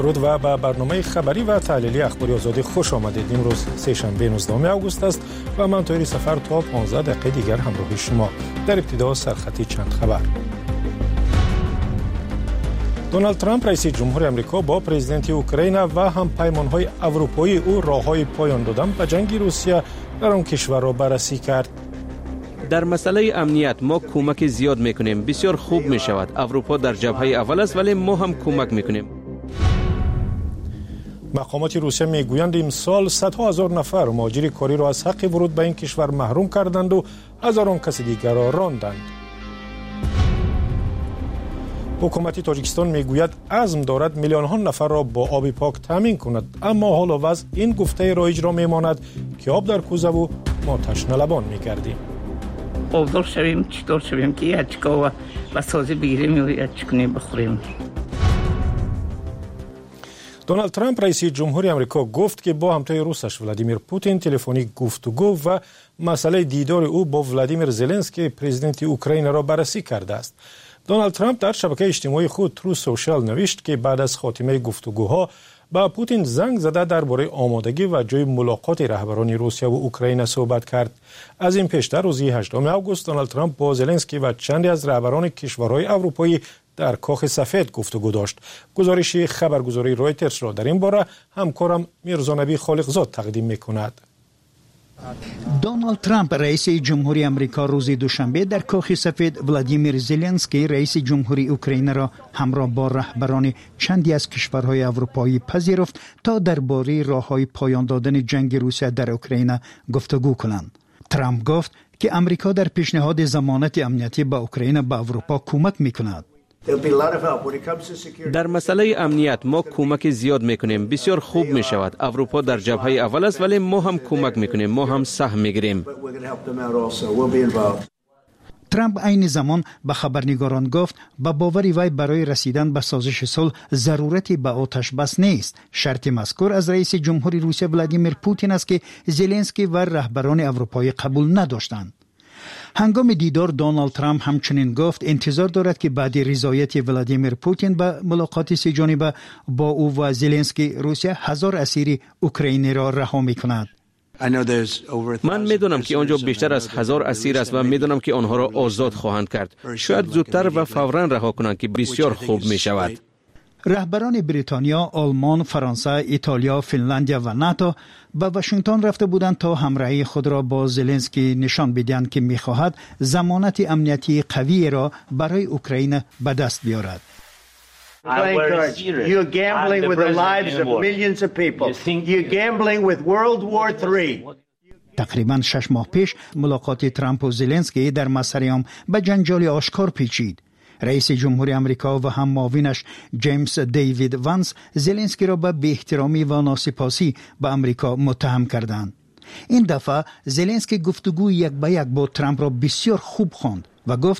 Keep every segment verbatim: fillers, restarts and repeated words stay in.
درود و به برنامه خبری و تحلیلی اخباری آزادی خوش آمدید. امروز سه‌شنبه نوزدهم آگوست است و من طاهری سفر تا پانزده دقیقه دیگر همراه شما. در ابتدا سرخطی چند خبر. دونالد ترامپ رئیس جمهور آمریکا با پرزیدنت اوکراین و هم پیمان‌های اروپایی او راه‌های پایان دادن به جنگ روسیه در آن کشور را بررسی کرد. در مسئله امنیت ما کمک زیاد میکنیم. بسیار خوب می شود. اروپا در جبهه اول است ولی ما هم کمک میکنیم. مقامات روسیه میگویند امسال صدها هزار نفر مهاجر کاری را از حق ورود به این کشور محروم کردند و هزاران کس دیگر را راندند. حکومت تاجیکستان میگوید عزم دارد میلیون ها نفر را با آب پاک تامین کند، اما حال و وضع این گفته را اجرا میماند که آب در کوزه و ما تشنه لبان میگردیم. آبدار شویم چطور شویم که یچکا و بسازی بگیریم و یچکنیم بخوریم. دونالد ترامپ رئیس جمهوری آمریکا گفت که با همتای روسش ولادیمیر پوتین تلفنی گفتگو و مسئله دیدار او با ولادیمیر زلنسکی پرزیدنت اوکراین را بررسی کرده است. دونالد ترامپ در شبکه اجتماعی خود ترو سوشال نوشت که بعد از خاتمه گفتگوها با پوتین زنگ زده درباره آمادگی و جای ملاقات رهبران روسیه و اوکراین صحبت کرد. از این پیشتر روز هشتم آگوست دونالد ترامپ با زلنسکی و چندی از رهبران کشورهای اروپایی در کاخ سفید گفتگو داشت. گزارش خبرگزاری رویترز را در این باره همکارم میرزا نبی خالقزاد تقدیم می‌کند. دونالد ترامپ رئیس جمهوری آمریکا روز دوشنبه در کاخ سفید ولادیمیر زلنسکی رئیس جمهوری اوکراین را همراه با رهبران چندی از کشورهای اروپایی پذیرفت تا درباره راه‌های پایان دادن جنگ روسیه در اوکراین گفتگو کنند. ترامپ گفت که آمریکا در پیشنهاد ضمانت امنیتی به اوکراین به اروپا کمک می‌کند. در مسئله امنیت ما کمک زیاد میکنیم. بسیار خوب می شود. اروپا در جبهه اول است ولی ما هم کمک میکنیم. ما هم سهم میگیریم. ترامپ عین زمان به خبرنگاران گفت با باوری وی برای رسیدن به سازش صلح ضرورتی به آتش بس نیست. شرط مذکور از رئیس جمهوری روسیه ولادیمیر پوتین است که زلنسکی و رهبران اروپایی قبول نداشتند. هنگام دیدار دونالد ترامپ همچنین گفت انتظار دارد که بعد رضایت ولادیمیر پوتین به ملاقات سه جانبه با او و زلنسکی روسیه هزار اسیر اوکراینی را رها می‌کند. من میدونم که آنجا بیشتر از هزار اسیر است و میدونم که آنها را آزاد خواهند کرد. شاید زودتر و فوراً رها کنند که بسیار خوب می شود. رهبران بریتانیا، آلمان، فرانسه، ایتالیا، فنلاندیا و ناتو به واشنگتن رفته بودند تا همراهی خود را با زلنسکی نشان بدهند که می‌خواهد ضمانت امنیتی قوی را برای اوکراین به دست بیاورد. You're gambling with the lives of millions of people. You're gambling with World War three. تقریباً شش ماه پیش ملاقات ترامپ و زلنسکی در مسریام به جنجال آشکار پیچید. رئیس جمهوری آمریکا و هم معاونش جیمز دیوید وانس زلنسکی را به بی‌احترامی و ناسپاسی به آمریکا متهم کردند. این دفعه زلنسکی گفتگو یک به یک با ترامپ را بسیار خوب خواند و گفت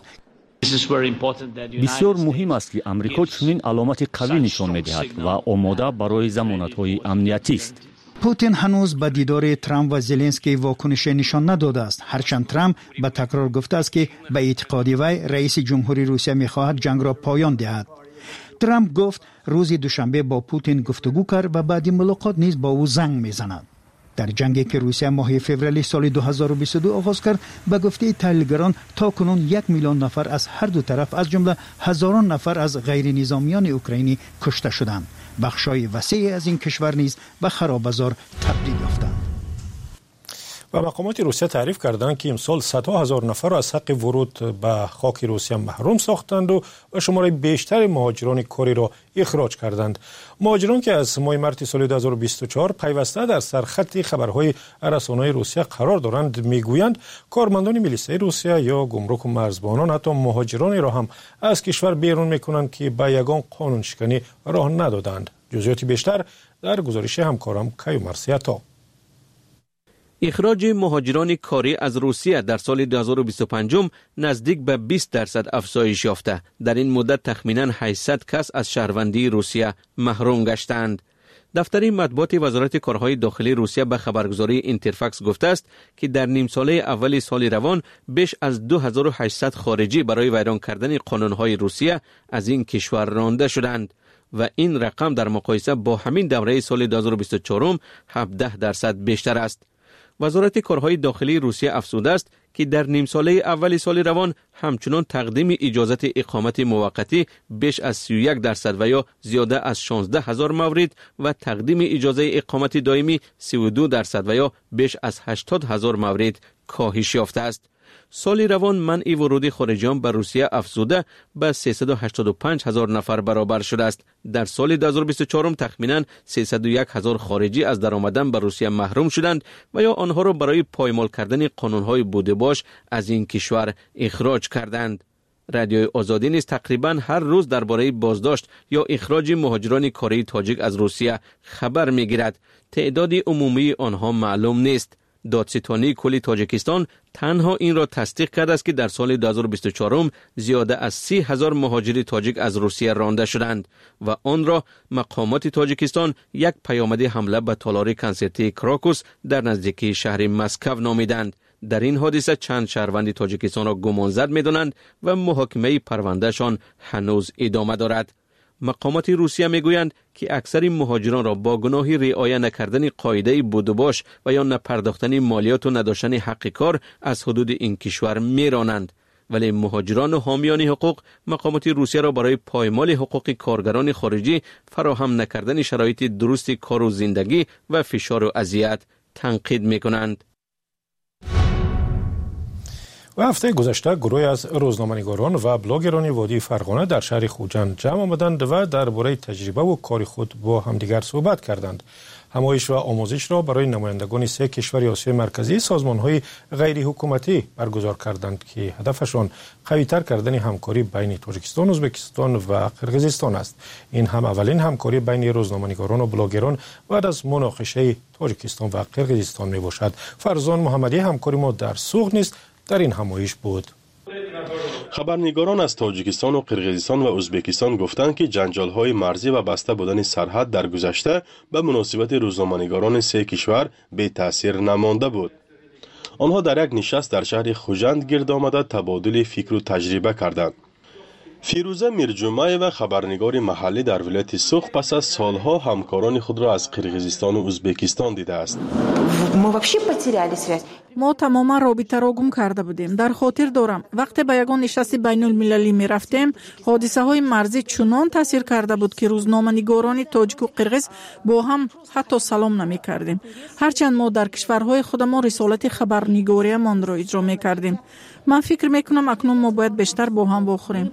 بسیار مهم است که آمریکا چنین علامت قوی نشان می‌دهد و آماده برای ضمانت‌های امنیتی است. پوتین هنوز به دیدار ترامپ و زلنسکی واکنش نشان نداده است، هرچند ترامپ به تکرار گفته است که به اعتقاد وی رئیس جمهوری روسیه می‌خواهد جنگ را پایان دهد. ترامپ گفت روز دوشنبه با پوتین گفتگو کرد و بعد ملاقات نیز با او زنگ می‌زند. در جنگی که روسیه ماه فوریه سال دو هزار و بیست و دو آغاز کرد، به گفته تحلیلگران تاکنون یک میلیون نفر از هر دو طرف از جمله هزاران نفر از غیر نظامیان اوکراینی کشته شدند. بخشای وسیعی از این کشور نیز به خرابه‌زار تبدیل یافتند. و مقامات روسیه تعریف کردند که امسال صدها هزار نفر را از حق ورود به خاک روسیه محروم ساختند و به شماره بیشتر مهاجران کاری را اخراج کردند. مهاجران که از ماه مارس سال دو هزار و بیست و چهار پیوسته در سرخط خبرهای رسانه‌های روسیه قرار دارند میگویند کارمندان میلیسای روسیه یا گمرک و مرزبانان حتی مهاجرانی را هم از کشور بیرون میکنند که به یگان قانون شکنی راه ندادند. جزئیات بیشتر در گزارش همکارم کیو مرسیتا. اخراج مهاجران کاری از روسیه در سال دو هزار و بیست و پنج نزدیک به بیست درصد افزایش یافته. در این مدت تخمیناً هشتصد کس از شهروندی روسیه محروم گشتند. دفتر مطبوعات وزارت کارهای داخلی روسیه به خبرگزاری اینترفاکس گفته است که در نیم ساله اول سال روان بیش از دو هزار و هشتصد خارجی برای ویران کردن قانونهای روسیه از این کشور رانده شدند. و این رقم در مقایسه با همین دوره سال دو هزار و بیست و چهار هفده درصد بیشتر است. وزارت کارهای داخلی روسیه افزوده است که در نیم ساله اول سال روان همچنان تقدیم اجازت اقامت موقتی بیش از سی و یک درصد و یا زیاده از شانزده هزار مورد و تقدیم اجازه اقامت دائمی سی و دو درصد و یا بیش از هشتاد هزار مورد کاهش یافته است. سال روان منع ورود خارجیان به روسیه افزوده به سیصد و هشتاد و پنج هزار نفر برابر شده است. در سال دو هزار و بیست و چهار تخمیناً سیصد و یک هزار خارجی از درآمدن به روسیه محروم شدند و یا آنها را برای پایمال کردن قانون‌های بوده باش از این کشور اخراج کردند. رادیوی آزادی نیز تقریباً هر روز درباره بازداشت یا اخراج مهاجران کاری تاجیک از روسیه خبر می‌گیرد. تعداد عمومی آنها معلوم نیست. دادستانی کلی تاجیکستان تنها این را تصدیق کرده است که در سال دو هزار و بیست و چهار زیاده از سی هزار مهاجر تاجیک از روسیه رانده شدند و آن را مقامات تاجیکستان یک پیامد حمله به تالار کنسرتی کراکوس در نزدیکی شهر مسکو نامیدند. در این حادثه چند شهروند تاجیکستان را گمانزد می‌دانند و محاکمه پروندهشان هنوز ادامه دارد. مقامات روسیه میگویند که اکثر مهاجران را با گناه رعایت نکردن قاعده بودوباش و یا نپرداختن مالیات و نداشتن حق کار از حدود این کشور میرانند، ولی مهاجران و حامیان حقوق مقامات روسیه را برای پایمال حقوق کارگران خارجی فراهم نکردن شرایط درست کار و زندگی و فشار و اذیت تنقید میکنند. و هفته گذشته گروهی از روزنامه‌نگاران و بلاگران وادی فرغانه در شهر خوجند جمع آمدند و درباره تجربه و کار خود با همدیگر صحبت کردند. همایش و آموزش را برای نمایندگان سه کشور آسیای مرکزی سازمان‌های غیر حکومتی برگزار کردند که هدفشان قوی‌تر کردن همکاری بین تاجیکستان، ازبکستان و قرقیزستان است. این هم اولین همکاری بین روزنامه‌نگاران و بلاگران بعد از مناقشه تاجیکستان و قرقیزستان میباشد. فرزان محمدی همکاری ما در سوق نیست در این همایش بود. خبرنگاران از تاجیکستان و قرقیزستان و ازبکستان گفتند که جنجال‌های مرزی و بسته بودن سرحد در گذشته به مناسبت روزنامه‌نگاران سه کشور بی تأثیر نمانده بود. آنها در یک نشست در شهر خوجند گرد آمده تبادل فکر و تجربه کردند. فیروزه میرجمعه و خبرنگار محلی در ولایت سوخ پس از سالها همکاران خود را از قرقیزستان و ازبکستان دیده است. ما تماما رابطه گم کرده بودیم. در خاطر دارم وقتی به یگان نشست بین المللی می رفتیم حادثه های مرزی چنان تاثیر کرده بود که روزنامه‌نگاران تاجیک و قرقیز با هم حتی سلام نمی کردیم. هرچند ما در کشورهای خودمان رسالت خبرنگاری مان را اجرا می کردیم. من فکر می کنم اکنون ما باید بیشتر با هم بخوریم.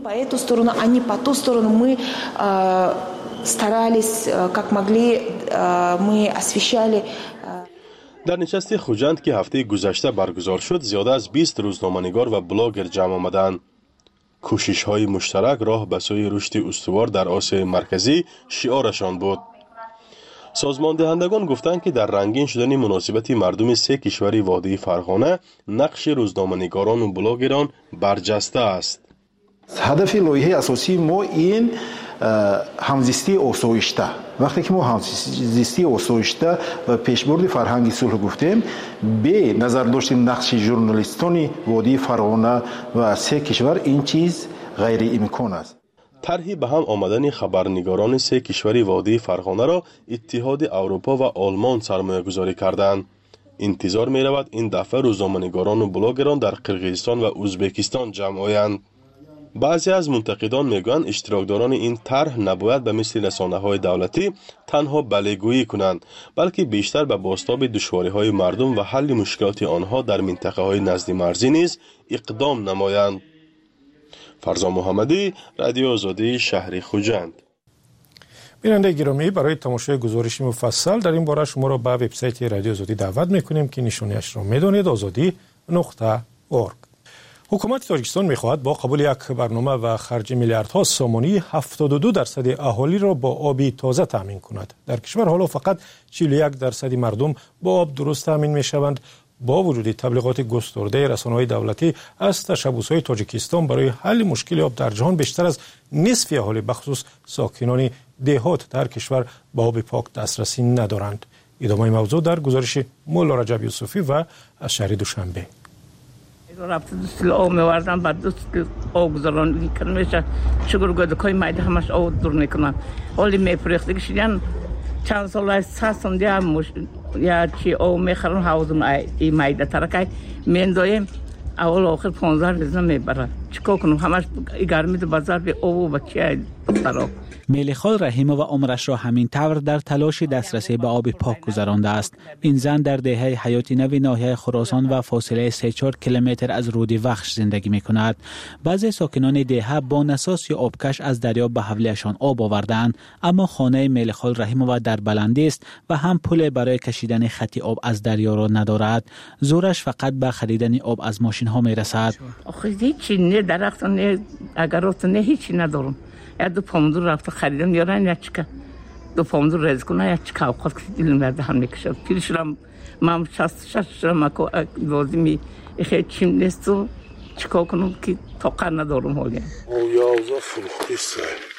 در نشست خوجند که هفته گذشته برگزار شد زیاده از بیست روزنامه‌نگار و بلاگر جمع آمدند. کوشش‌های مشترک راه به سوی رشد استوار در آسیای مرکزی شعارشان بود. سازمان دهندگان گفتند که در رنگین شدن مناسبت مردم سه کشور وادی فرغانه نقش روزنامه‌نگاران و بلاگران برجسته است. هدف لایحه اساسی ما این همزیستی آسایشته. وقتی که ما همزیستی آسایشته و پیشبرد فرهنگ صلح گفتیم به نظر داشتیم نقش ژورنالیستان وادی فرغانه و سه کشور این چیز غیر امکان است. طرحی به هم آمدن خبرنگاران سه کشور وادی فرغانه را اتحاد اروپا و آلمان سرمایه گذاری کردند. انتظار می رود این دفعه روزنامه‌نگاران و بلاگران در قرقیزستان و ازبکستان جمع آیند. بعضی از منتقدان میگویند اشتراکداران این طرح نباید به مثل رسانه‌های دولتی تنها بله‌گویی کنند بلکه بیشتر به بازتاب دشواری‌های مردم و حل مشکلات آنها در منطقه‌های نزد مرزی نیز اقدام نمایند. فرزان محمدی، رادیو آزادی، شهر خوجند. بیننده گرامی، برای تماشای گزارش مفصل در این باره شما را به وبسایت رادیو آزادی دعوت می‌کنیم که نشانیش را می‌دانید آزادی نقطه اورگ. حکومت تاجیکستان می‌خواهد با قبول یک برنامه و خرج میلیاردها سامانی هفتاد و دو درصد اهالی را با آبی تازه تامین کند. در کشور حالا فقط چهل و یک درصد مردم با آب درست تامین می‌شوند. با وجود تبلیغات گسترده رسانه‌های دولتی از تشبث‌های تاجیکستان برای حل مشکل آب در جهان بیشتر از نصف اهالی بخصوص ساکنان دهات در کشور با آب پاک دسترسی ندارند. ادامه موضوع در گزارش مولا رجب یوسفی و از شهر دوشنبه. رفت دوست آب می‌وردن بعد دوست آب گذارن میشه شکر گودکای مایده همش آب دور میکنن حالی میپرخته کشیدن چند سال است ساستم دیام یا چی آب میخرن حوضم این مایده ترکای میندایم اول آخر پانزده روز میبره چیکار کنم همش گرمی تو بازار به آب و بچه خراب. میلیخال رحیمه و عمرش را همین طور در تلاش دسترسی به آب پاک گذرانده است. این زن در دهه حیاتی نو ناحیه خراسان و فاصله سه چهار کیلومتر از رود وخش زندگی می کند. بعضی ساکنان دهه با نساس یا آبکش از دریا به حولیشان آب آوردند، اما خانه میلیخال رحیمه و در بلندی است و هم پول برای کشیدن خطی آب از دریا را ندارد. زورش فقط به خریدن آب از ماشین ها می رسد. آخه هیچی نه درخت نه اگرات نه هیچی ندارم. یا دو پامدور رفت خریدم میارن یا چیکار دو پامدور رز کنه یا چیکار اوقات که دیلم برده هم میکشه پیرشم من شست شست شم اکو لازمی خیلی چیم نیست و چیکار کنم که طاقت ندارم حالی. یازده فروختیست.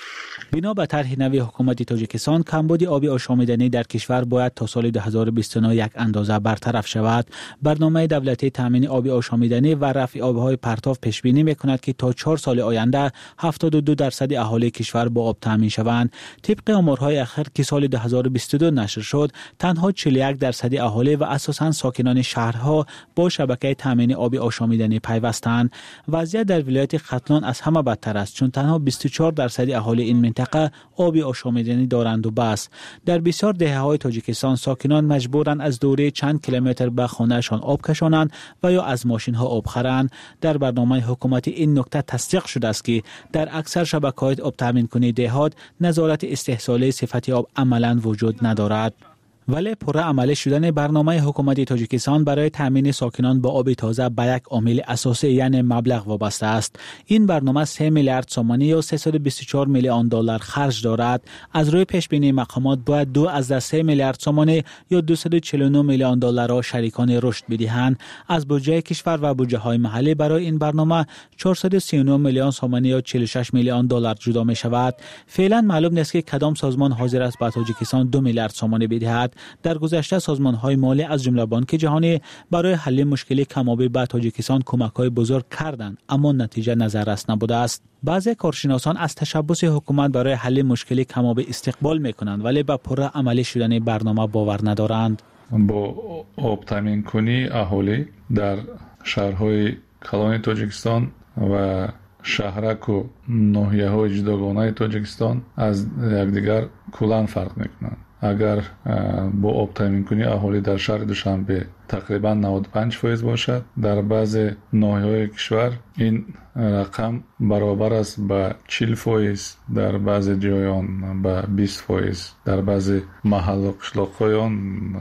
بنا به طرح نوی حکومت تاجیکستان کمبود آبی آشامیدنی در کشور باید تا سال دو هزار و بیست و نه یک اندازه برطرف شود. برنامه دولتی تامین آبی آشامیدنی و رفع آبهای پرتاب پیش بینی میکند که تا چهار سال آینده هفتاد و دو درصد اهالی کشور با آب تامین شوند. طبق آمارهای اخیر که سال دو هزار و بیست و دو نشر شد، تنها چهل و یک درصد اهالی و اساساً ساکنان شهرها با شبکه تامین آبی آشامیدنی پیوستند. وضعیت در ولایت ختلان از همه بدتر است، چون تنها بیست و چهار درصد اهالی این منطقه آبی آشامیدنی دارند و بس. در بسیار دهه‌های تاجیکستان ساکنان مجبورند از دوره چند کیلومتر به خانه‌شان آب کشانند و یا از ماشین‌ها آب خرند. در برنامه حکومت این نکته تصدیق شده است که در اکثر شبکه‌های آب تامین کننده دهات نظارت استحصال صفت آب عملاً وجود ندارد. ولی پره عملی شدن برنامه حکومت تاجیکستان برای تامین ساکنان با آب تازه به یک عامل اساسی یعنی مبلغ وابسته است. این برنامه سه میلیارد سومانی یا سیصد و بیست و چهار میلیون دلار خرج دارد. از روی پیش بینی مقامات باید دو از سه میلیارد سومانی یا دویست و چهل و نه میلیون دلار را شریکان رشد بدهند. از بودجه کشور و بودجه های محلی برای این برنامه چهارصد و سی و نه میلیون سومانی یا چهل و شش میلیون دلار جدا می شود. فعلا معلوم نیست که کدام سازمان حاضر است به تاجیکستان دو میلیارد سومانی بدهد. در گذشته سازمان‌های مالی از جمله بانک جهانی برای حل مشکل کم‌آبی به تاجیکستان کمک‌های بزرگ کردند، اما نتیجه نظررس نبوده است. بعضی کارشناسان از تشبث حکومت برای حل مشکل کم‌آبی استقبال می‌کنند، ولی به پره عملی شدن برنامه باور ندارند. با آب تامین کنی اهالی در شهرهای کلان تاجیکستان و شهرک و ناحیه‌های جداگانه تاجیکستان از یکدیگر کلاً فرق می‌کنند. اگر با آب تامین کنی اهالی در شهر دوشنبه تقریبا نود و پنج درصد باشد، در بعض ناحیه‌های کشور این رقم برابر است با چهل درصد، در بعض جایان با بیست درصد، در بعض محل و قشلاق‌های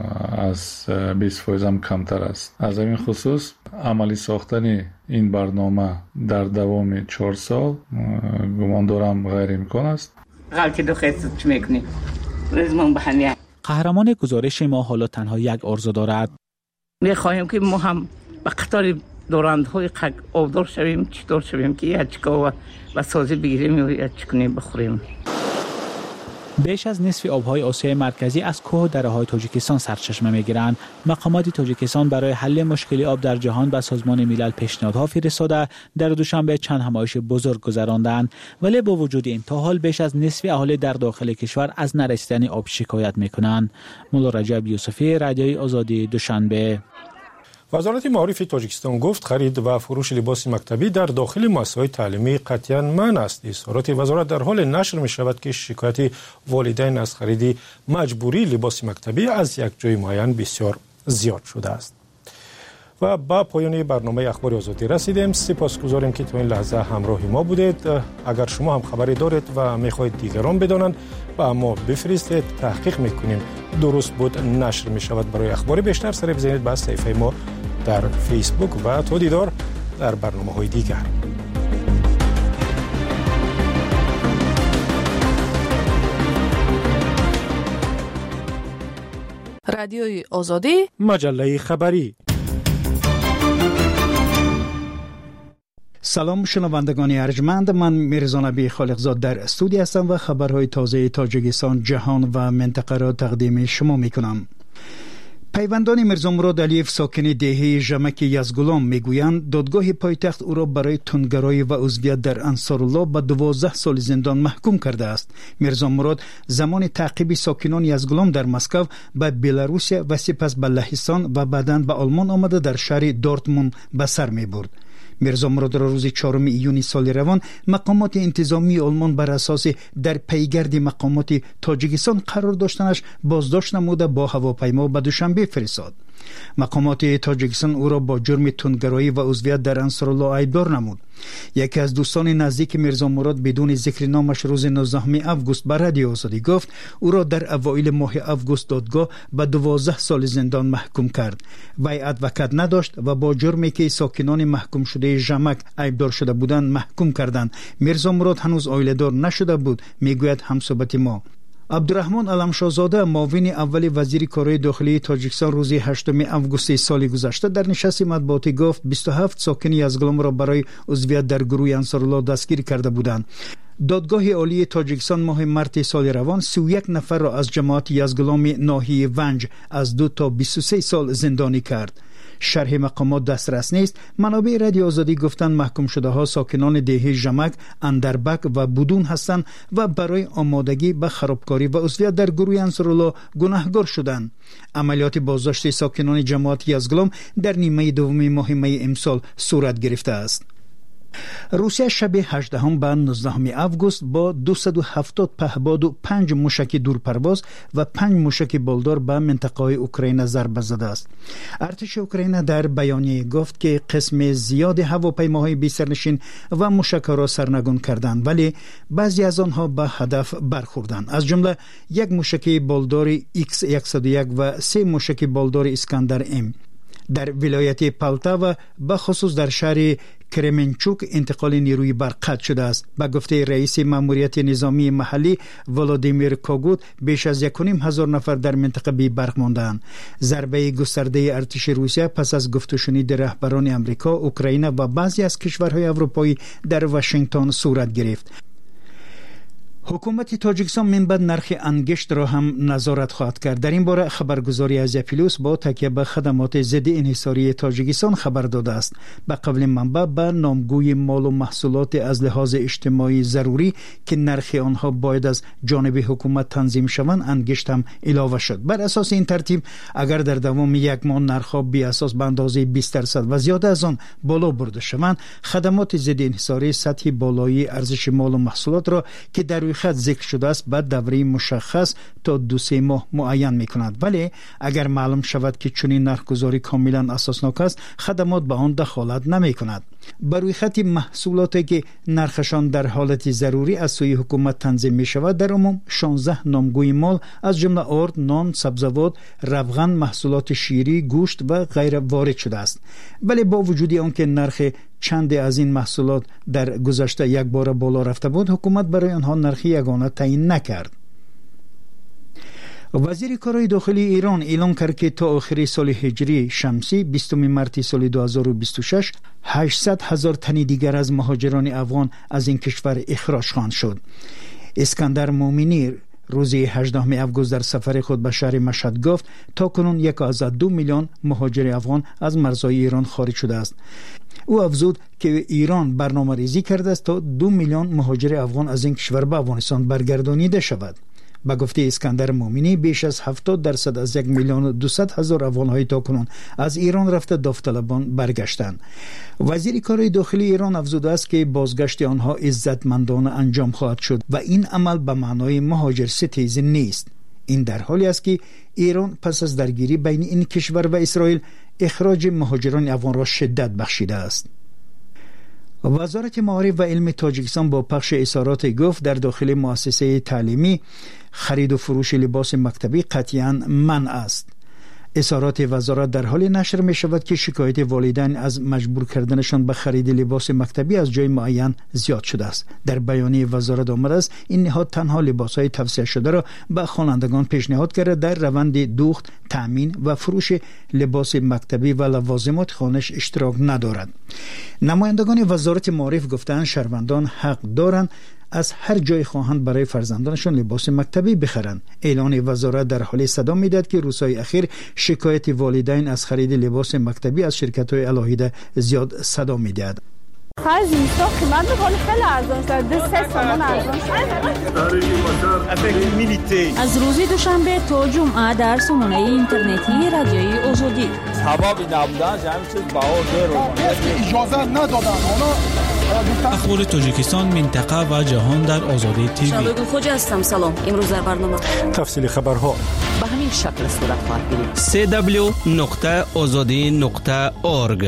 از بیست درصد هم کمتر است. از همین خصوص عملی ساختن این برنامه در دوام چهار سال گمان دارم غیر امکان است. غلطی دو خیست چی میکنی؟ قهرمان گزارش ما حالا تنها یک آرزو دارد. میخواهیم که ما هم به قطار دورندهای آبدار شویم، چطور شویم که یا چکا و سازی بگیریم یا چکنیم بخوریم. بیش از نصف آبهای آسیای مرکزی از کوه و دره‌های تاجیکستان سرچشمه می‌گیرند. مقامات تاجیکستان برای حل مشکل آب در جهان به سازمان ملل پیشنهادها فرستاده در دوشنبه چند همایش بزرگ گذراندند، ولی با وجود این تا حال بیش از نصف اهالی در داخل کشور از نرسیدن آب شکایت می‌کنند. مولا رجب یوسفی، رادیوی آزادی، دوشنبه. وزارت معارف تاجیکستان گفت خرید و فروش لباس مکتبی در داخل مؤسسه‌های تعلیمی قطعاً منع است. اظهارات وزارت در حال نشر می شود که شکایت والدین از خرید مجبوری لباس مکتبی از یک جای معین بسیار زیاد شده است. و با پایان برنامه اخبار آزادی رسیدیم. سپاسگزاریم که تا این لحظه همراه ما بودید. اگر شما هم خبری دارید و میخواهید دیگران بدانند با ما بفرستید، تحقیق میکنیم درست بود نشر می شود. برای اخبار بیشتر سر بزنید به صفحه ما در فیسبوک و تا دیدار در برنامه های دیگر. رادیوی آزادی، مجله خبری. سلام شنوندگان ارجمند، من میرزا نبی خالقزاد در استودیو هستم و خبرهای تازه تاجیکستان، جهان و منطقه را تقدیم شما میکنم. پیوندان میرزا مراد علیف ساکن دهه ژمک یزگلام میگویند دادگاه پایتخت او را برای تندگرایی و عضویت در انصارالله به دوازده سال زندان محکوم کرده است. میرزا مراد زمان تعقیب ساکنان یزگلام در مسکو به بلاروسیا و سپس به لهستان و بعداً به آلمان آمده در شهر دورتموند به سر میبرد. میرزا مراد را روز چهارم ایون سال روان مقامات انتظامی آلمان بر اساس در پیگرد مقامات تاجیکستان قرار داشتنش بازداشت نموده با هواپیما به دوشنبه فرستاد. مقامات تاجیکستان او را با جرم تندگرایی و عضویت در انصارالله ایبدار نمود. یکی از دوستان نزدیک میرزا مراد بدون ذکر نامش روز نوزدهم آگوست به رادیو آزادی گفت او را در اوایل ماه آگوست دادگاه به دوازده سال زندان محکوم کرد. وی ادوکات نداشت و با جرمی که ساکنان محکوم شده ژمک ایبدار شده بودند محکوم کردند. میرزا مراد هنوز عائله‌دار نشده بود، میگوید همصحبت ما. عبدالرحمن علمشاهزاده معاون اول وزیر کارهای داخلی تاجیکستان روز هشتم آگوست سال گذشته در نشست مطبوعاتی گفت بیست و هفت ساکن یزگلام را برای عضویت در گروه انصارالله دستگیر کرده بودند. دادگاه عالی تاجیکستان ماه مارس سال روان سی و یک نفر را از جماعت یزگلام ناحیه ونج از دو تا بیست و سه سال زندانی کرد. شرح مقامات دسترس نیست. منابع رادیو آزادی گفتند محکوم شده ها ساکنان دهه ژمک، اندربک و بودون هستند و برای آمادگی به خرابکاری و عضویت در گروه انصارالله گناهکار شدند. عملیات بازداشت ساکنان جماعت یزگلام در نیمه دوم ماه می امسال صورت گرفته است. روسیه شب هجدهم به نوزدهم آگوست با دویست و هفتاد پهپاد و پنج موشک دورپرواز و پنج موشک بالدار به منطقه اوکراین ضربه زده است. ارتش اوکراین در بیانیه گفت که قسم زیاد هواپیماهای بی سرنشین و موشک را سرنگون کردند، ولی بعضی از آنها به هدف برخوردند، از جمله یک موشک بالدار ایکس صد و یک و سه موشک بالدار اسکندر ام. در ولایت پالتاوا به خصوص در شهر کرمنچوک انتقال نیروی برق قطع شده است. به گفته رئیس ماموریت نظامی محلی ولادیمیر کوگوت بیش از یک و نیم هزار نفر در منطقه بی برق ماندند. ضربه گسترده ارتش روسیه پس از گفت و شنید رهبران امریکا، اوکراین و بعضی از کشورهای اروپایی در واشنگتن صورت گرفت. حکومت تاجیکستان من بعد نرخ انگشت را هم نظارت خواهد کرد. در این باره خبرگزاری از پلوس با تکیه به خدمات ضد انحصاری تاجیکستان خبر داده است. به قول منبع به نامگوی مال و محصولات از لحاظ اجتماعی ضروری که نرخ آنها باید از جانب حکومت تنظیم شوند انگشت هم علاوه شد. بر اساس این ترتیب اگر در دوام یک ماه نرخ بی اساس به اندازه بیست درصد و زیاده از آن بالا برده شوند، خدمات ضد انحصاری سطح بالایی ارزش مال و محصولات را که در خط ذکر شده است بعد دوره مشخص تا دو سه ماه معین می کند. ولی اگر معلوم شود که چنین نرخگذاری کاملا اساسناک است، خدمات به آن دخالت نمی کند. بر روی خط محصولاتی که نرخشان در حالت ضروری از سوی حکومت تنظیم می شود در عموم شانزده نامگوی مال از جمله آرد، نان، سبزیجات، روغن، محصولات شیری، گوشت و غیره وارد شده است. ولی با وجود آنکه نرخ چند از این محصولات در گذشته یک بار بالا رفته بود، حکومت برای آنها نرخ یگانه تعیین نکرد. وزیر کارهای داخلی ایران اعلام کرد که تا آخر سال هجری شمسی بیستم مارس سال دو هزار و بیست و شش هشتصد هزار تن دیگر از مهاجران افغان از این کشور اخراج خواهند شد. اسکندر مومنی روز هجدهم آگوست در سفر خود به شهر مشهد گفت تا کنون یک از دو میلیون مهاجر افغان از مرزهای ایران خارج شده است. او افزود که ایران برنامه ریزی کرده است تا دو میلیون مهاجر افغان از این کشور به افغانستان برگردانیده شود. به گفته اسکندر مومنی بیش از هفتاد درصد از یک میلیون و دویست هزار افغان‌های تاکنون از ایران رفته داوطلبان برگشتند. وزیر کارهای داخلی ایران افزوده است که بازگشت آنها عزتمندانه انجام خواهد شد و این عمل به معنای مهاجر ستیزی نیست. این در حالی است که ایران پس از درگیری بین این کشور و اسرائیل اخراج مهاجران افغان را شدت بخشیده است. وزارت معارف و علم تاجیکستان با پخش اظهارات گفت در داخل مؤسسه تعلیمی خرید و فروش لباس مکتبی قطعاً منع است. اظهارات وزارت در حال نشر می شود که شکایت والدین از مجبور کردنشان به خرید لباس مکتبی از جای معین زیاد شده است. در بیانیه وزارت آمده است این نهاد تنها لباسهای توصیه شده را به خوانندگان پیشنهاد کرده در روند دوخت، تامین و فروش لباس مکتبی و لوازمات خانش اشتراک ندارد. نمایندگان وزارت معارف گفتند شهروندان حق دارند از هر جای خواهند برای فرزندانشان لباس مکتبی بخرند. اعلان وزارت در حال صدا میداد که روزهای اخیر شکایت والدین از خرید لباس مکتبی از شرکت‌های الهیده زیاد صدا میدهد. خرج اینستا قیمت می‌کنه خیلی ارزان است. دو سه تومان ارزان است. از روز دوشنبه تا جمعه در سامانه اینترنتی رادیوی آزادی. سبب نبودن همین چیز باور رو اجازه ندادن. اخبار تاجیکستان، منطقه و جهان در آزادی تیوی. شباب خوش هستم. سلام. امروز در برنامه تفصیل خبرها به همین شکل صورت خواهد گرفت. سی دبلیو نقطه آزادی نقطه اورگ.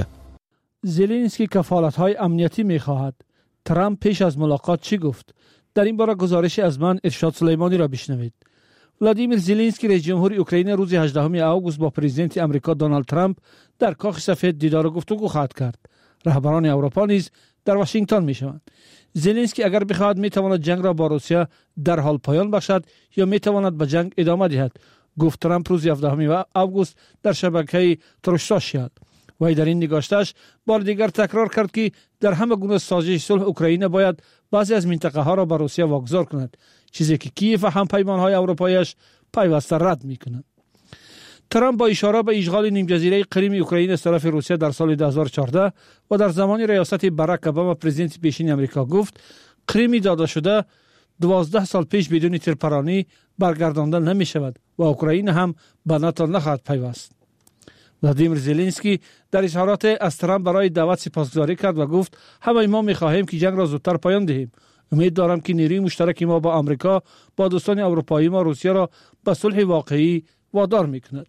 زلنسکی کفالت‌های امنیتی می‌خواهد. ترامپ پیش از ملاقات چی گفت؟ در این باره گزارشی از من ارشاد سلیمانی را بشنوید. ولادیمیر زلنسکی رئیس جمهور اوکراین روز هجدهم آگوست با پرزیدنت آمریکا دونالد ترامپ در کاخ سفید دیدار و گفتگو خواهد کرد. رهبران اروپا نیز در واشنگتن می‌شوند. زلنسکی اگر بخواهد می‌تواند جنگ را با روسیه در حال پایان بخشد یا می‌تواند به جنگ ادامه دهد، گفت ترامپ روز هفدهم آگوست در شبکه تروش سوشیال. وی در این نگاشتش بار دیگر تکرار کرد که در همه گونه سازش صلح اوکراین باید بعضی از منطقه ها را به روسیه واگذار کند، چیزی که کیف و همپیمان های اروپاییش پیوسته رد میکنند. ترامپ با اشاره به اشغال نیم جزیره کریم اوکراین از طرف روسیه در سال دو هزار و چهارده و در زمان ریاست باراک اوباما پرزیدنت پیشین آمریکا گفت کریم داده شده دوازده سال پیش بدون تیرپرانی برگردانده نمی شود و اوکراین هم به ناتو نخواهد پیوست. ولادیمیر زلنسکی در اظهارات از ترامپ برای دعوت سپاسگزاری کرد و گفت همه ما می‌خواهیم که جنگ را زودتر پایان دهیم. امید دارم که نیروی مشترک ما با آمریکا با دوستان اروپایی ما روسیه را به صلح واقعی وادار می‌کند.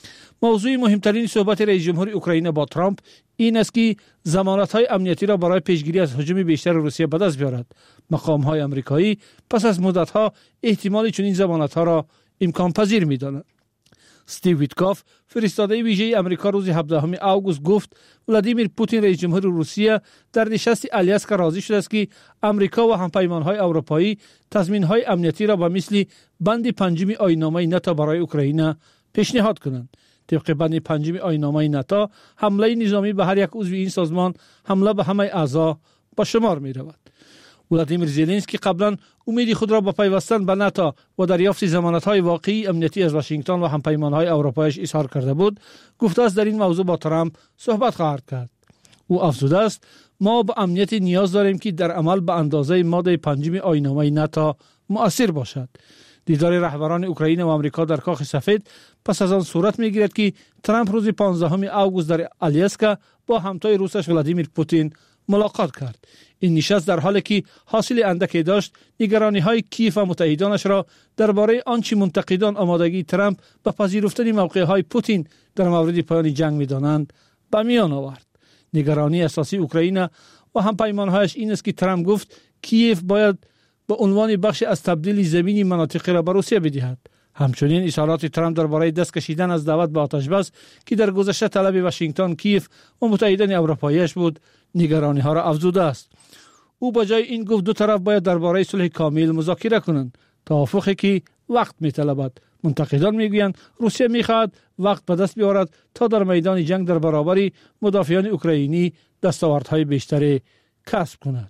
موضوع مهمترین صحبت رئیس جمهور اوکراین با ترامپ این است که ضمانت‌های امنیتی را برای پیشگیری از هجوم بیشتر روسیه به دست بیارد. مقام‌های آمریکایی پس از مدت‌ها احتمال چنین ضمانت‌ها را امکان پذیر می‌دانند. استیو ویتکاف فرستاده ویژه آمریکا روز هفدهم آگوست گفت ولادیمیر پوتین رئیس جمهور روسیه در نشست آلیاسک راضی شده است که آمریکا و همپیمان‌های اروپایی تضمین‌های امنیتی را به مثل بند پنجم آیین‌نامه ناتو برای اوکراین پیشنهاد کنند. طبق بند پنجم آیین‌نامه ناتو حمله نظامی به هر یک عضو این سازمان حمله به همه اعضا به شمار می‌رود. ولادیمیر زلنسکی قبلا امید خود را با پیوستن به ناتو و دریافت ضمانت‌های واقعی امنیتی از واشنگتن و همپیمان‌های اروپاییش اظهار کرده بود. گفته است در این موضوع با ترامپ صحبت خواهد کرد. او افزوده است ما به امنیت نیاز داریم که در عمل به اندازه ماده پنجم آیین‌نامه ناتو مؤثر باشد. دیدار رهبران اوکراین و آمریکا در کاخ سفید پس از آن صورت می‌گیرد که ترامپ روز پانزدهم آگوست در آلیاسکا با همتای روسش ولادیمیر پوتین ملاقات کرد. این نشست در حالی که حاصل اندکی داشت نگرانی‌های کیف و متحدانش را درباره آنچه منتقدان آمادگی ترامپ به پذیرفتن موقع‌های پوتین در مورد پایان جنگ می‌دانند به میان آورد. نگرانی اساسی اوکراین و همپیمان‌هایش این است که ترامپ گفت کیف باید به عنوان بخش از تبدیل زمینی مناطقی را به روسیه بدهد. همچنین اظهارات ترامپ درباره دست کشیدن از دعوت به آتش‌بس که در گذشته طلب واشنگتن، کیف و متحدان اروپاییش بود نگرانی‌ها را افزوده است. او با جای این گفت دو طرف باید درباره صلح کامل مذاکره کنند، توافقی که وقت می‌طلبد. منتقدان میگویند روسیه می‌خواهد وقت به دست بیاورد تا در میدان جنگ در برابر مدافعان اوکراینی دستاوردهای بیشتری کسب کند.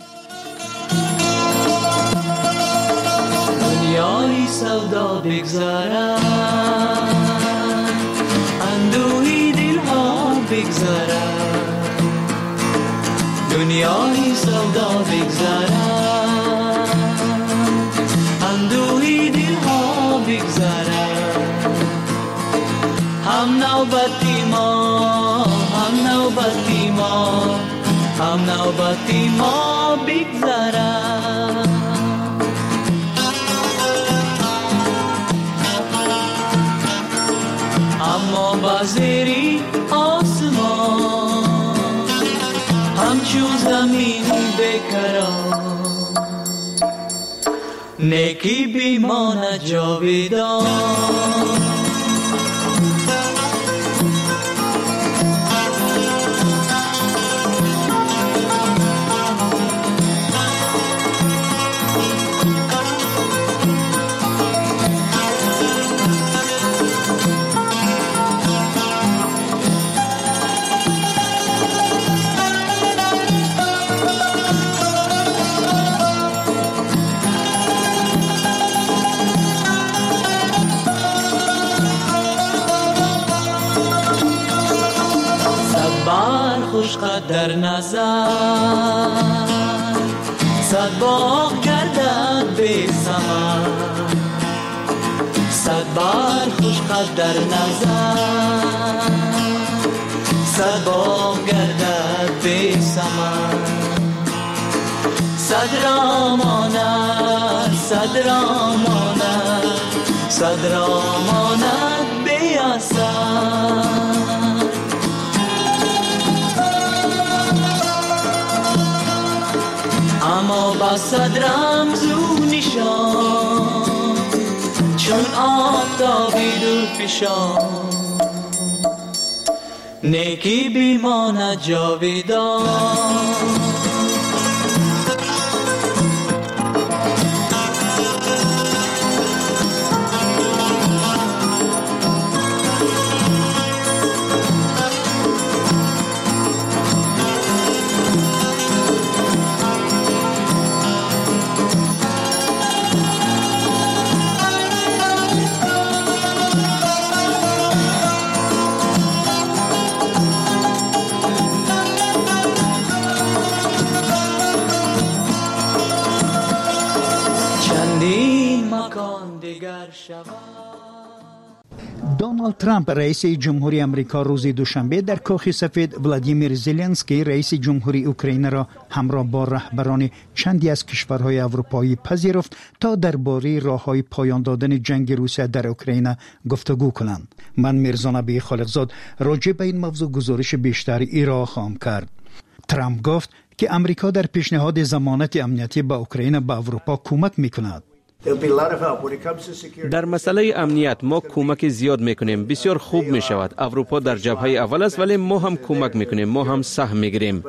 دنیای سودا بگذارد، اندوهی دلها بگذارد، دنیای سودا بگذارد، اندوهی دلها بگذارد. هم نوبتی ما، هم نوبتی ما، هم نوبتی ما بگذارد. اما بازری آسمان همچون زمین بکران، نیکی بیماند جاویدان. عشقت در نظر صد باغ گردد بی ثمر صد بار خوشخط در نظر صد باغ گردد بی ثمر صد را ماند صد را ماند صد را ماند بی اثر اما با صد رمز و نشان چون آفتابی دور پیشان نیکی بیماند جاویدان دونالد ترامپ رئیس جمهوری آمریکا روز دوشنبه در کاخ سفید ولادیمیر زلنسکی رئیس جمهوری اوکراین را همراه با رهبران چندی از کشورهای اروپایی پذیرفت تا درباره راههای پایان دادن جنگ روسیه در اوکراین گفتگو کنند. من میرزا نبی خالقزاد راجع به این موضوع گزارش بیشتری ارائه خواهم کرد. ترامپ گفت که آمریکا در پیشنهاد ضمانت امنیتی به اوکراین به اروپا کمک میکند. در مسئله امنیت ما کمک زیاد میکنیم. بسیار خوب میشود. اروپا در جبهه اول است ولی ما هم کمک میکنیم. ما هم سهم میگیریم.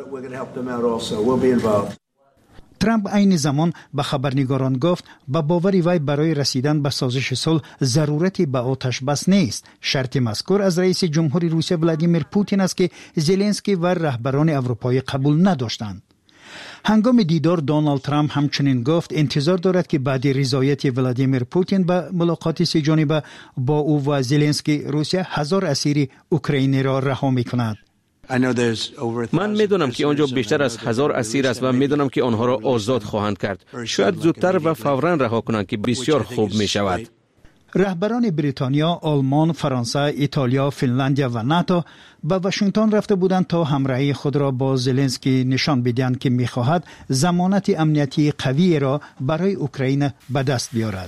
ترامپ عین زمان به خبرنگاران گفت با باوری وی برای رسیدن به سازش صلح ضرورتی به آتش بس نیست. شرط مذکور از رئیس جمهوری روسیه ولادیمیر پوتین است که زلنسکی و رهبران اروپایی قبول نداشتند. هنگام دیدار دونالد ترامپ همچنین گفت انتظار دارد که بعد رضایت ولادیمیر پوتین به ملاقات سه جانبه با او و زلنسکی روسیه هزار اسیر اوکراینی را رها می‌کند. من میدونم که آنجا بیشتر از هزار اسیر است و میدونم که آنها را آزاد خواهند کرد. شاید زودتر و فوراً رها کنند که بسیار خوب می شود. رهبران بریتانیا، آلمان، فرانسه، ایتالیا، فنلاندیا و ناتو به واشنگتن رفته بودند تا همراهی خود را با زلنسکی نشان بدهند که می‌خواهد ضمانت امنیتی قوی را برای اوکراین به دست بیاورد.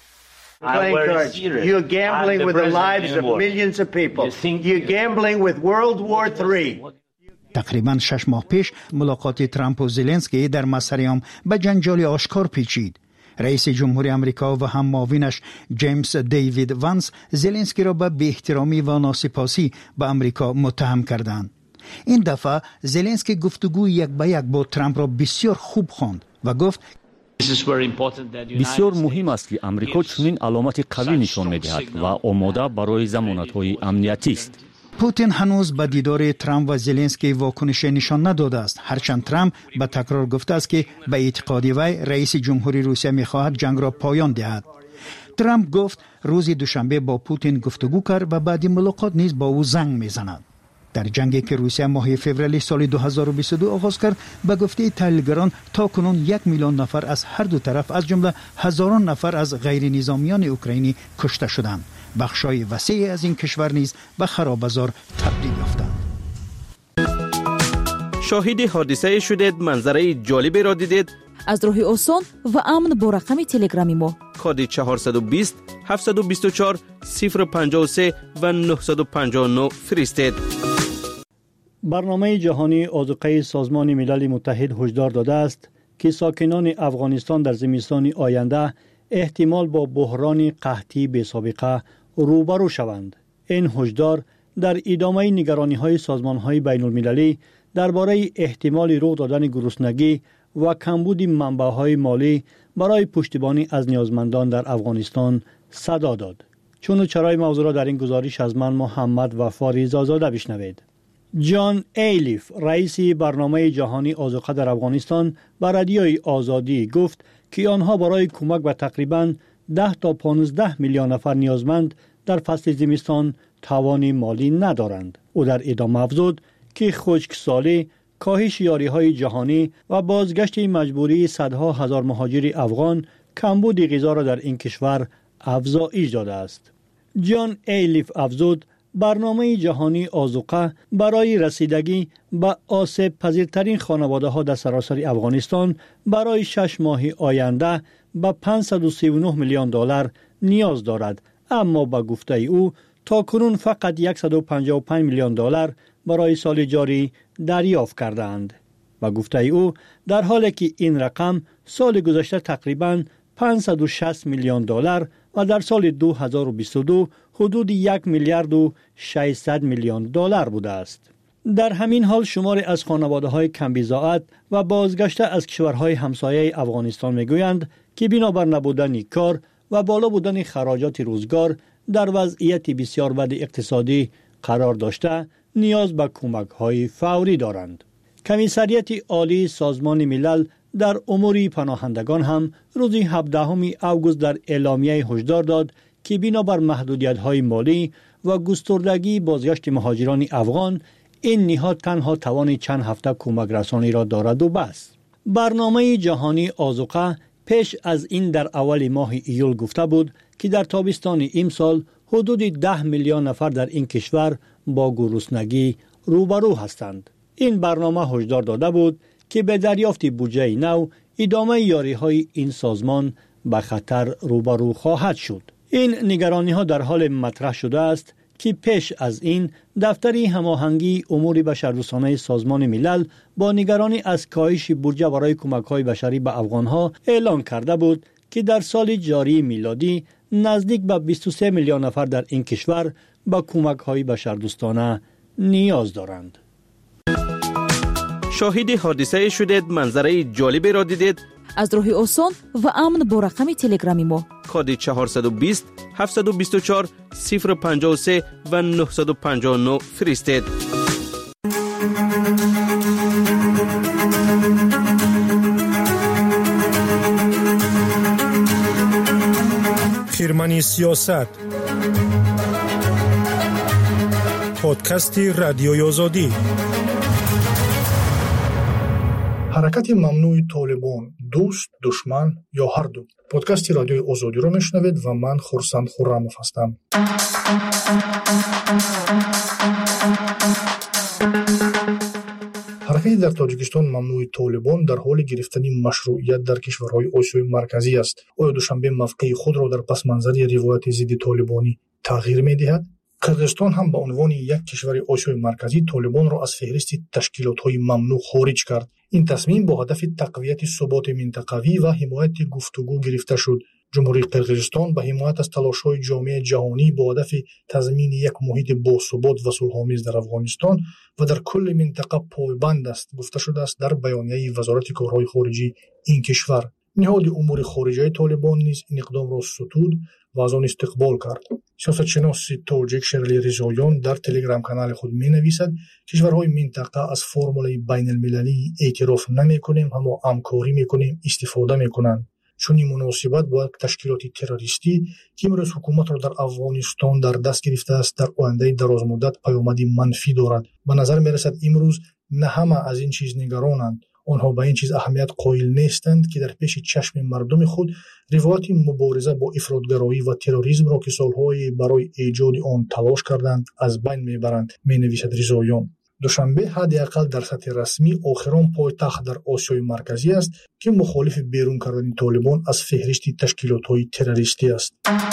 You're gambling with the lives of millions of people. You're gambling with World War three. تقریباً شش ماه پیش ملاقات ترامپ و زلنسکی در مسریام به جنجال آشکار پیچید. رئیس جمهوری آمریکا و هم معاونش جیمز دیوید وانس زلنسکی را به بی‌احترامی و ناسپاسی به آمریکا متهم کردند. این دفعه زلنسکی گفتگوی یک به یک با ترامپ را بسیار خوب خواند و گفت بسیار مهم است که آمریکا چنین علامت قوی نشان می‌دهد و آماده برای ضمانت‌های امنیتی است. پوتین هنوز به دیدار ترامپ و زلنسکی واکنش نشان نداده است، هرچند ترامپ به تکرار گفته است که به اعتقاد وی رئیس جمهوری روسیه می‌خواهد جنگ را پایان دهد. ترامپ گفت روز دوشنبه با پوتین گفتگو کرد و بعد ملاقات نیز با او زنگ می‌زند. در جنگی که روسیه ماه فوریه سال دو هزار و بیست و دو آغاز کرد، به گفته تحلیلگران تا کنون یک میلیون نفر از هر دو طرف از جمله هزاران نفر از غیر نظامیان اوکراینی کشته شدند. بخشای وسیعی از این کشور نیز به خرابه‌زار تبدیل یافتند. شاهد حادثه شدید، منظره جالبی را دیدید؟ از راه آسان و امن با رقم تلگرامی ما کد چهارصد و بیست هفتصد و بیست و چهار صفر پنجاه و سه و نهصد و پنجاه و نه فرستید. برنامه جهانی آذوقه سازمان ملل متحد هشدار داده است که ساکنان افغانستان در زمستان آینده احتمال با بحران قحطی بی‌سابقه روبرو شوند. این هشدار در ادامه نگرانی‌های سازمان‌های بین‌المللی درباره احتمال رخ دادن گرسنگی و کمبود منبع‌های مالی برای پشتیبانی از نیازمندان در افغانستان صدا داد. چون و چرای موضوع را در این گزارش از من محمد وفا ریزازاده بشنوید. جان ایلیف رئیس برنامه جهانی آذوقه در افغانستان به رادیوی آزادی گفت که آنها برای کمک به تقریباً ده تا پانزده میلیون نفر نیازمند در فصل زمستان توان مالی ندارند. او در ادامه افزود که خشکسالی، کاهش یاری‌های جهانی و بازگشت مجبوری صدها هزار مهاجر افغان کمبود غذا را در این کشور افزایش داده است. جان ایلیف افزود برنامه جهانی آذوقه برای رسیدگی به آسیب پذیرترین خانواده ها در سراسر افغانستان برای شش ماه آینده به پانصد و سی و نه میلیون دلار نیاز دارد، اما با گفته او تا کنون فقط صد و پنجاه و پنج میلیون دلار برای سال جاری دریافت کردند. با گفته او در حالی که این رقم سال گذشته تقریباً پانصد و شصت میلیون دلار و در سال دو هزار و بیست و دو حدود یک میلیارد و ششصد میلیون دلار بوده است. در همین حال شماری از خانواده‌های کم بضاعت و بازگشته از کشورهای همسایه افغانستان میگویند که بنابر نبودن کار و بالا بودن خراجات روزگار در وضعیت بسیار بد اقتصادی قرار داشته نیاز به کمک‌های فوری دارند. کمیسریت عالی سازمان ملل در امور پناهندگان هم روز هفدهم اوگوست در اعلامیه هشدار داد که بنابر محدودیت‌های مالی و گستردگی بازگشت مهاجران افغان این نهاد تنها توان چند هفته کمک رسانی را دارد و بس. برنامه جهانی آذوقه پیش از این در اول ماه ایول گفته بود که در تابستان امسال حدود ده میلیون نفر در این کشور با گرسنگی روبرو هستند. این برنامه هشدار داده بود که به دریافت بودجه نو ادامه یاری‌های این سازمان به خطر روبرو خواهد شد. این نگرانی ها در حال مطرح شده است که پیش از این دفتری هماهنگی امور بشردوستانه سازمان ملل با نگرانی از کاهش بودجه برای کمک‌های بشری به افغان‌ها اعلام کرده بود که در سال جاری میلادی نزدیک به بیست و سه میلیون نفر در این کشور با کمک‌های بشردوستانه نیاز دارند. شاهد حادثه شدید، منظره جالبی را دیدید؟ از راه آسان و امن با رقم تلگرامی ما کد چهارصد و بیست هفتصد و بیست و چهار صفر پنجاه و سه و نهصد و پنجاه و نه فرستید. خیرمنی سیاست، پادکستی رادیوی آزادی. حرکت ممنوع طالبان، دوست، دشمن یا هر دو. پادکست رادیوی آزادی رو میشنوید و من خورسند خرموف هستم. حرکت در تاجیکستان ممنوع طالبان در حال گرفتن مشروعیت در کشورهای آسیای مرکزی است. آیا دوشنبه موقع خود را در پس منظر روایت ضد طالبانی تغییر می‌دهد؟ قرقیزستان هم به عنوان یک کشور آسیای مرکزی طالبان را از فهرست تشکیلات‌های ممنوع خارج کرد. این تصمیم با هدف تقویت ثبات منطقوی و حمایت گفتگو گرفته شد. جمهوری قرقیزستان به حمایت از تلاش‌های جامعه جهانی با هدف تضمین یک محیط باثبات و صلح‌آمیز در افغانستان و در کل منطقه پایبند است، گفته شده است در بیانیه وزارت کارهای خارجی این کشور. نهاد امور خارجه طالبان نیز این اقدام را ستود و از آن استقبال کرد. سیاستشناس تاجیک شرلی رضاییان در تلگرام کانال خود می نویسد کشورهای منطقه از فرمول بین المللی اعتراف نمی کنیم اما همکاری می کنیم استفاده می کنند. چون این مناسبت با یک تشکیلات تروریستی که امروز حکومت را در افغانستان در دست گرفته است در آینده دراز مدت پیامدی منفی دارد. به نظر می رسد امروز نه همه از این چیز نگرانند. آنها به این چیز اهمیت قائل نیستند که در پیش چشم مردم خود روایت مبارزه با افراطگرایی و تروریسم را که سالهای برای ایجاد آن تلاش کردند از بین میبرند، می نویسد رضاییان. دوشنبه حداقل در سطح رسمی آخرین پایتخت در آسیای مرکزی است که مخالف بیرون کردن طالبان از فهرست تشکیلات‌های تروریستی است.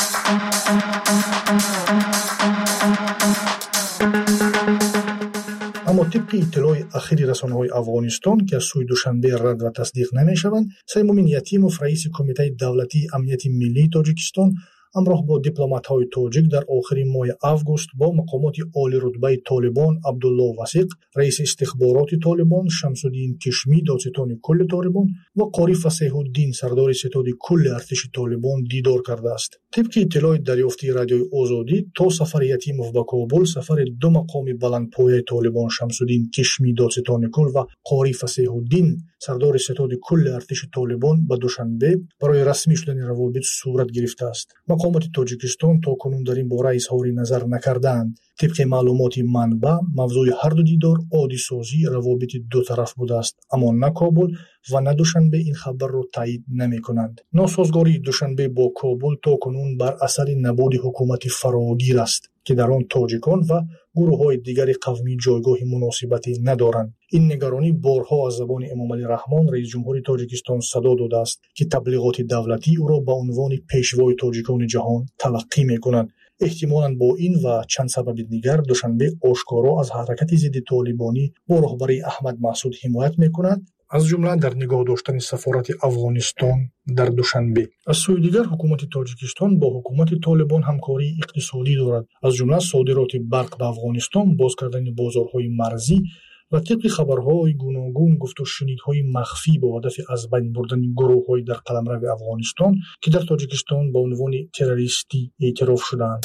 اما طبق اطلاع اخیر رسانه‌های افغانستان که از سوی دوشنبه رد و تصدیق نمی‌شوند، سیمومین یتیموف رئیس کمیته دولتی امنیت ملی تاجیکستان همراه با دیپلمات‌های تاجیک در آخر ماه اوگوست با مقامات عالی رتبه طالبان عبدالله وثیق رئیس استخبارات طالبان، شمس‌الدین کشمی دادستان کل طالبان و قاری فصیح الدین سردار ستاد کل ارتش طالبان دیدار کرده است. طبق اطلاع دریافتی رادیوی آزادی تا سفر یتیموف به کابل سفر دو مقام بلندپایه طالبان شمس‌الدین کشمی دادستان کل و قاری فصیح الدین سردار ستاد کل ارتش طالبان به دوشنبه برای رسمی شدن روابط صورت گرفته است. مقامات تاجیکستان تا کنون در این باره اظهار نظر نکردند. طبق معلومات منبع، موضوع هر دو دیدار عادی سازی روابط دو طرف بوده است، اما نه کابل و نه دوشنبه این خبر را تایید نمی کنند. ناسازگاری دوشنبه با کابل تا کنون بر اثر نبود حکومت فراگیر است که در آن تاجیکان و گروه های دیگر قومی جایگاه مناسبتی ندارند. این نگرانی بارها از زبان امام علی رحمان رئیس جمهور تاجیکستان صدا داده است که تبلیغات دولتی او را به عنوان پیشوای تاجیکان جهان تلقی می کنند. احتمالاً با این و چند سبب دیگر دوشنبه آشکارا از حرکت ضد طالبانی با رهبری احمد مسعود حمایت می کند، از جمله در نگاه داشتن سفارت افغانستان در دوشنبه. از سوی دیگر حکومت تاجیکستان با حکومت طالبان همکاری اقتصادی دارد، از جمله صادرات برق به افغانستان، باز کردن بازارهای مرزی و طبق خبرهای گوناگون گفت و شنیدهای مخفی با هدف از بین بردن گروه‌های در قلمرو افغانستان که در تاجیکستان به عنوان تروریستی اعتراف شدند.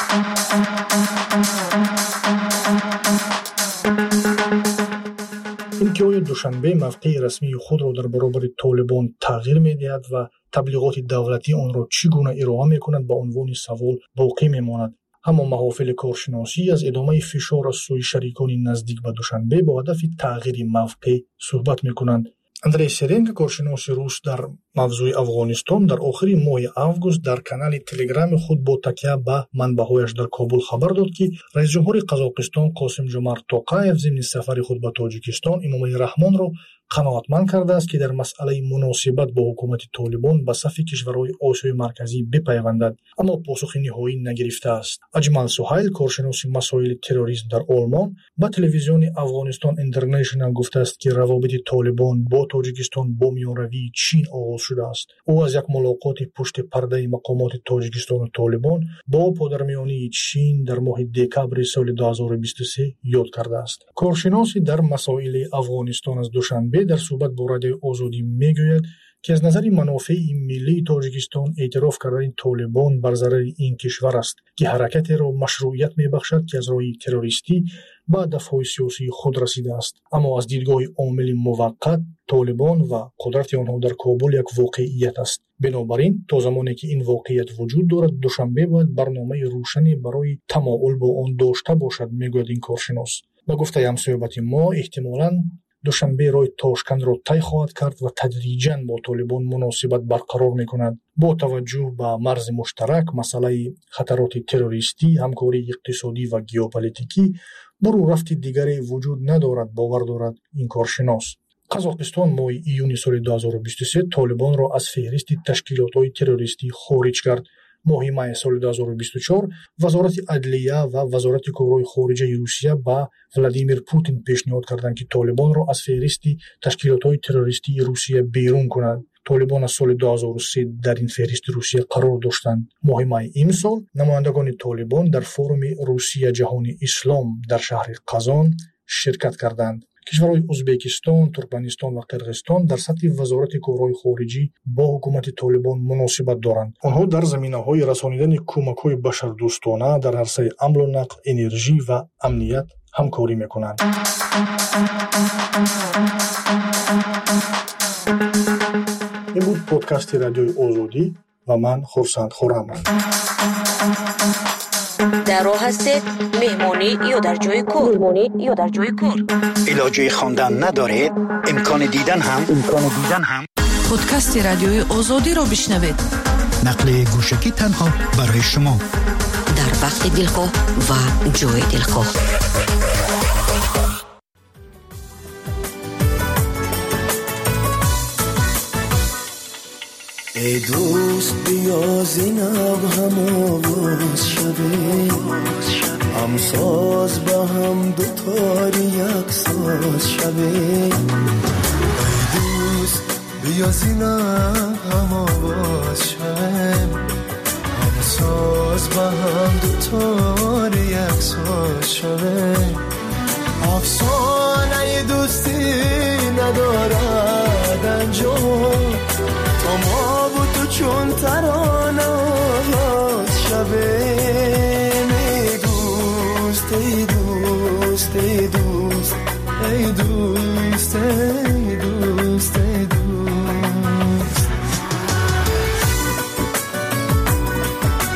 انتهای دوشنبه موقع رسمی خود را در برابر طالبان تغییر می‌دهد و تبلیغات دولتی آن را چگونه ارائه می‌کند به عنوان سوال باقی می‌ماند. اما محافل کارشناسی از ادامه فشار از سوی شریکان نزدیک به دوشنبه با هدف تغییر موقع صحبت می‌کنند. اندری سرنگ، کارشناس روس در موضوع افغانستان، در آخر ماه آگوست در کانال تلگرام خود با تکیه به منبع‌هایش در کابل خبر داد که رئیس جمهور قزاقستان قاسم جمارت توقایف ضمن سفر خود به تاجیکستان امام علی رحمان را قناعتمند کرده است که در مسئله مناسبت با حکومت طالبان به صف کشورهای آسیای مرکزی بپیوندد، اما پاسخ نهایی نگرفته است. اجمل سهیل، کارشناس مسائل تروریسم در آلمان، به تلویزیون افغانستان اینترنشنال گفته است که روابط طالبان با تاجیکستان با میانروی چین آغاز شده است. او از یک ملاقات پشت پرده مقامات تاجیکستان و طالبان با پادرمیانی چین در ماه دکبر سال دو هزار و بیست و سه یاد کرده است. کارشناسی در مسائل افغانستان از دوشنبه در صحبت با رادیو آزادی میگوید که از نظر منافع ملی تاجیکستان اعتراف کردن طالبان بر ضرر این کشور است که حرکت را مشروعیت میبخشد که از راه تروریستی به هدف‌های سیاسی خود رسیده است. اما از دیدگاه عامل موقت، طالبان و قدرت آنها در کابل یک واقعیت است. بنابراین تا زمانی که این واقعیت وجود دارد، دوشنبه باید برنامه روشنی برای تمایل با آن داشته باشد، میگوید این کارشناس. با گفته همصحبت ما، احتمالاً دوشنبه راه تاشکند را طی خواهد کرد و تدریجاً با طالبان مناسبت برقرار می‌کند. با توجه به مرز مشترک، مسئله خطرات تروریستی، همکاری اقتصادی و ژئوپلیتیکی، برو رفت دیگری وجود ندارد، باور دارد این کارشناس. قزاقستان ماه ایون سال دو هزار و بیست و سه طالبان را از فهرست تشکیلات‌های تروریستی خارج کرد. ماه می سال دو هزار و بیست و چهار وزارت عدلیه و وزارت کارهای خارجه روسیه با ولادیمیر پوتین پیشنهاد کردند که طالبان را از فهرست تشکیلات‌های تروریستی روسیه بیرون کنند. طالبان از سال دو هزار و سه در این فهرست روسیه قرار داشتند. ماه می این سال نمایندگان طالبان در فورم روسیه جهانی اسلام در شهر قزان شرکت کردند. کشورهای ازبکستان، ترکمنستان و قرقیزستان در سطح وزارت کارهای خارجی با حکومت طالبان مناسبت دارند. آنها در زمینه‌های رسانیدن کمک‌های بشردوستانه در عرصه حمل و نقل، انرژی و امنیت همکاری می‌کنند. این بود پادکست رادیوی آزادی و من خورسند خورم. در راه هستید، مهمانی یا در جای کار مهمانی یا در جای کار علاجه خواندن ندارید، امکان دیدن هم امکان دیدن هم پادکست رادیوی آزادی را بشنوید. نقل گوشکی تنها برای شما در وقت دلخواه و جای دلخواه. ای دوست بیا زینب هم آواز شده، هم ساز با هم دوتاری یک ساز شده. ای دوست بیا زینب هم آواز شده، هم ساز با هم دوتاری یک ساز شده. افسانه دوستی ندارد انجام، تو ما بود تو چون ترانه آغاز شبه. ای دوست ای دوست ای دوست ای دوست ای دوست ای دوست.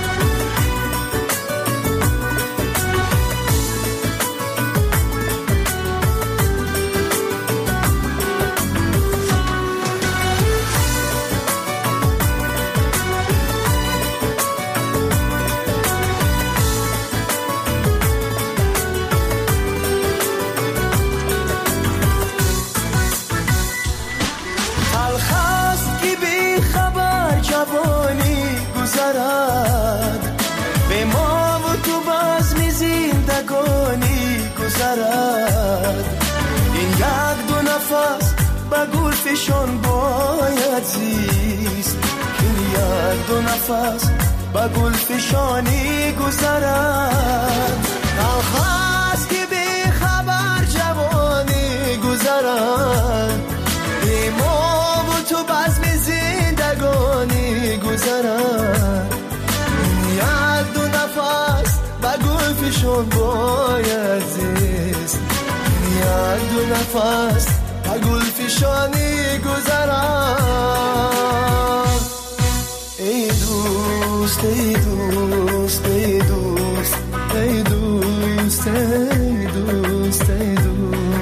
زندگانی گذرد این یک دو نفس با گل فشان باید زیست این یک دو نفس با گل فشانی گذرد آخاست که بی خبر جوانی گذرد ما و تو بزم زندگانی گذرد یک دو نفس با گل فشان باید زیست یک دو نفس با گل فشانی گذرد ای دوست ای دوست ای دوست ای دوست ای دوست ای دوست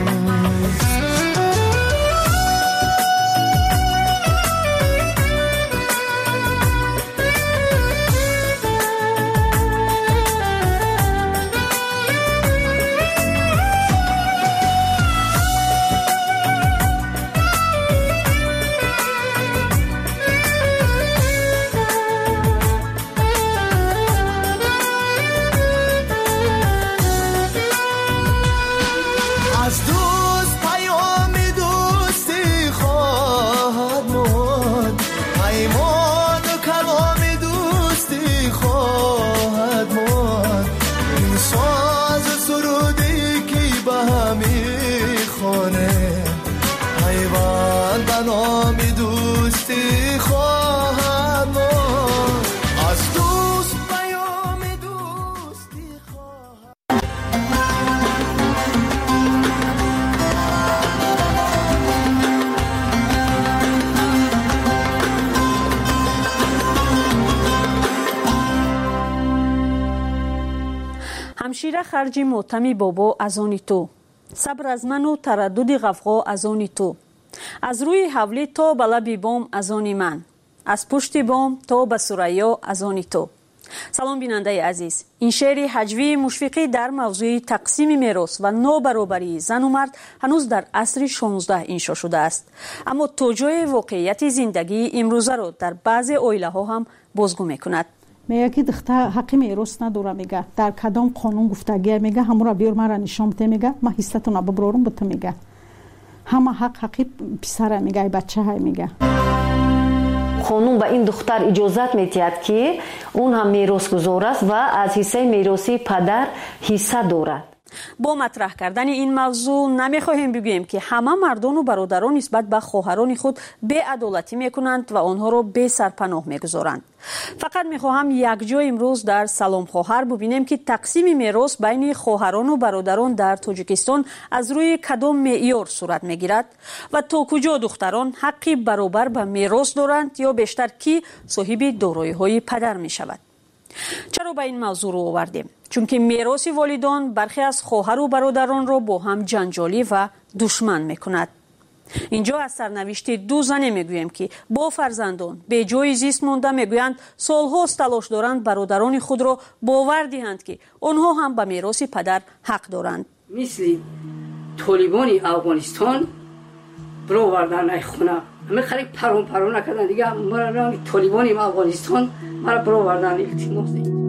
همشیره خرجی موتمی بابا از آنی تو صبر از من و تردد غفغا از آنی تو از روی حولی تا به لب بام از آنی من از پشت بام تا به ثریا از آنی تو. سلام بیننده عزیز، این شعر هجوی مشفقی در موضوع تقسیم میراث و نابرابری زن و مرد هنوز در عصر شانزده انشا شده است، اما توجه واقعیت زندگی امروزه را در بعضی عائله ها هم بازگو میکند. میگه که دختر حقی میراث نداره، میگه در کدام قانون گفتگی میگه همون را بیار مرا نشان بده، میگه من حصتون رو ببرم بده، میگه همه حق حقی پسر میگه بچه های میگه. قانون به این دختر اجازت میدهد که اون هم میراث گزار است و از حصه میراثی پدر حصه دارد. با مطرح کردن این موضوع نمیخواهیم بگوییم که همه مردان و برادران نسبت به خواهران خود بی‌عدالتی میکنند و آنها را بی سرپناه میگذارند. فقط میخواهم یک جای امروز در سلام خواهر ببینیم که تقسیم میراث بین خواهران و برادران در تاجیکستان از روی کدام معیار صورت میگیرد و تا کجا دختران حقی برابر به میراث دارند یا بیشتر کی صاحب دارایی های پدر میشود. چرا به این موضوع رو آوردیم؟ چون که میراث والدان برخی از خواهر و برادران را با هم جنجالی و دشمن میکند. اینجا از سرنوشت دو زن میگویم که با فرزندان به جای زیست مانده، میگویند سالهاست تلاش دارند برادران خود را باور دهند که آنها هم به میراث پدر حق دارند. مثل طالبان افغانستان برو آوردن ای خونه، همه خیلی پرون پرون نکردن دیگه. مرا طالبان افغانستان مرا برو آوردن التماس.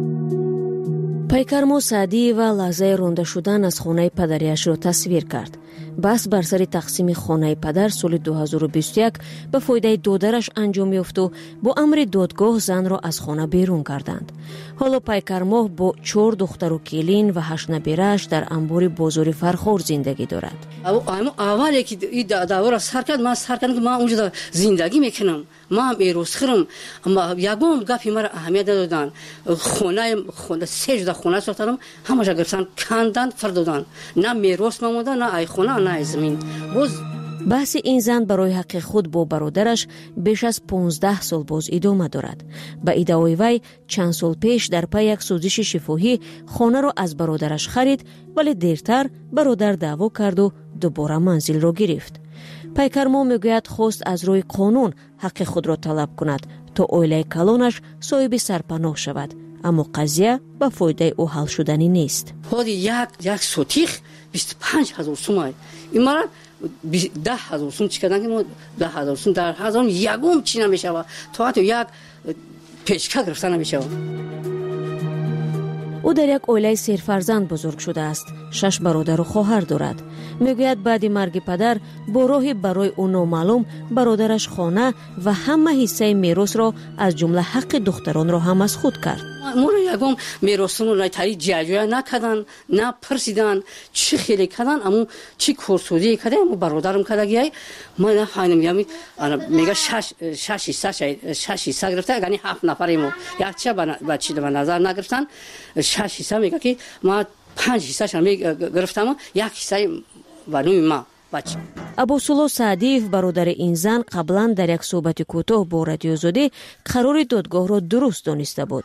پیکر موسادی و لحظه رونده شدن از خانه پدریش را تصویر کرد. بس بر سر تقسیم خانه پدر سال دو هزار و بیست و یک به فایده دادرش انجام یافت و با امر دادگاه زن را از خانه بیرون کردند. حالا پیکر ماه با چهار دختر و کلین و هشت نبیره‌اش در انبار بازار فرخار زندگی دارد. اولی که این دعوا را سر کرد، من سر کردم که من اونجا زندگی میکنم، من هم ایروز خرم، اما یکم گپی مرا اهمیت دادن. خانه خانه سه جدا خانه ساختم، همش گرفتن کندن فردادن، نه میراث مونده نه ای خانه نه زمین. باز بحث این زن برای حق خود با برادرش بیش از پانزده سال باز ادامه دارد. به ادعای وی چند سال پیش در پی یک سوزش شفاهی خانه را از برادرش خرید، ولی دیرتر برادر دعوا کرد و دوباره منزل را گرفت. پیکرما میگوید خواست از روی قانون حق خود را طلب کند تا عائله کلانش صاحب سرپناه شود، اما قضیه به فایده او حل شدنی نیست. خود یک یک سوتیخ بیست و پنج هزار سوم، این مرا ده هزار سوم چیکردن که ما ده هزار سوم در هزار یکم چی نمیشه تا حتی یک پیشکا گرفتن نمیشه. او در یک oilaи سرفرزند بزرگ شده است. شش برادر و خواهر دارد. میگوید بعد مرگ پدر با راهی برای او نامعلوم برادرش خانه و همه حصه میراث را از جمله حق دختران را هم از خود کرد. مورا یگم میراثون را تری جاجویا نکردن، نه پرسیدن چی خیلی کردن، اما چی کورسودی کردن، اما برادرم کردگی من نفهمیدم. یعنی میگه شش شش حصه شش حصه گرفته، یعنی هفت نفریم. یک چه بچه به نظر نگرفتن. شش حصه میگه که ما پنج حصه شم گرفتم، یک حصه برای ما. ابوسولو سعدیев برادر این زن قبلا در یک صحبت کوتاه با رادیو زاده قرار دادگاه را درست دانسته بود.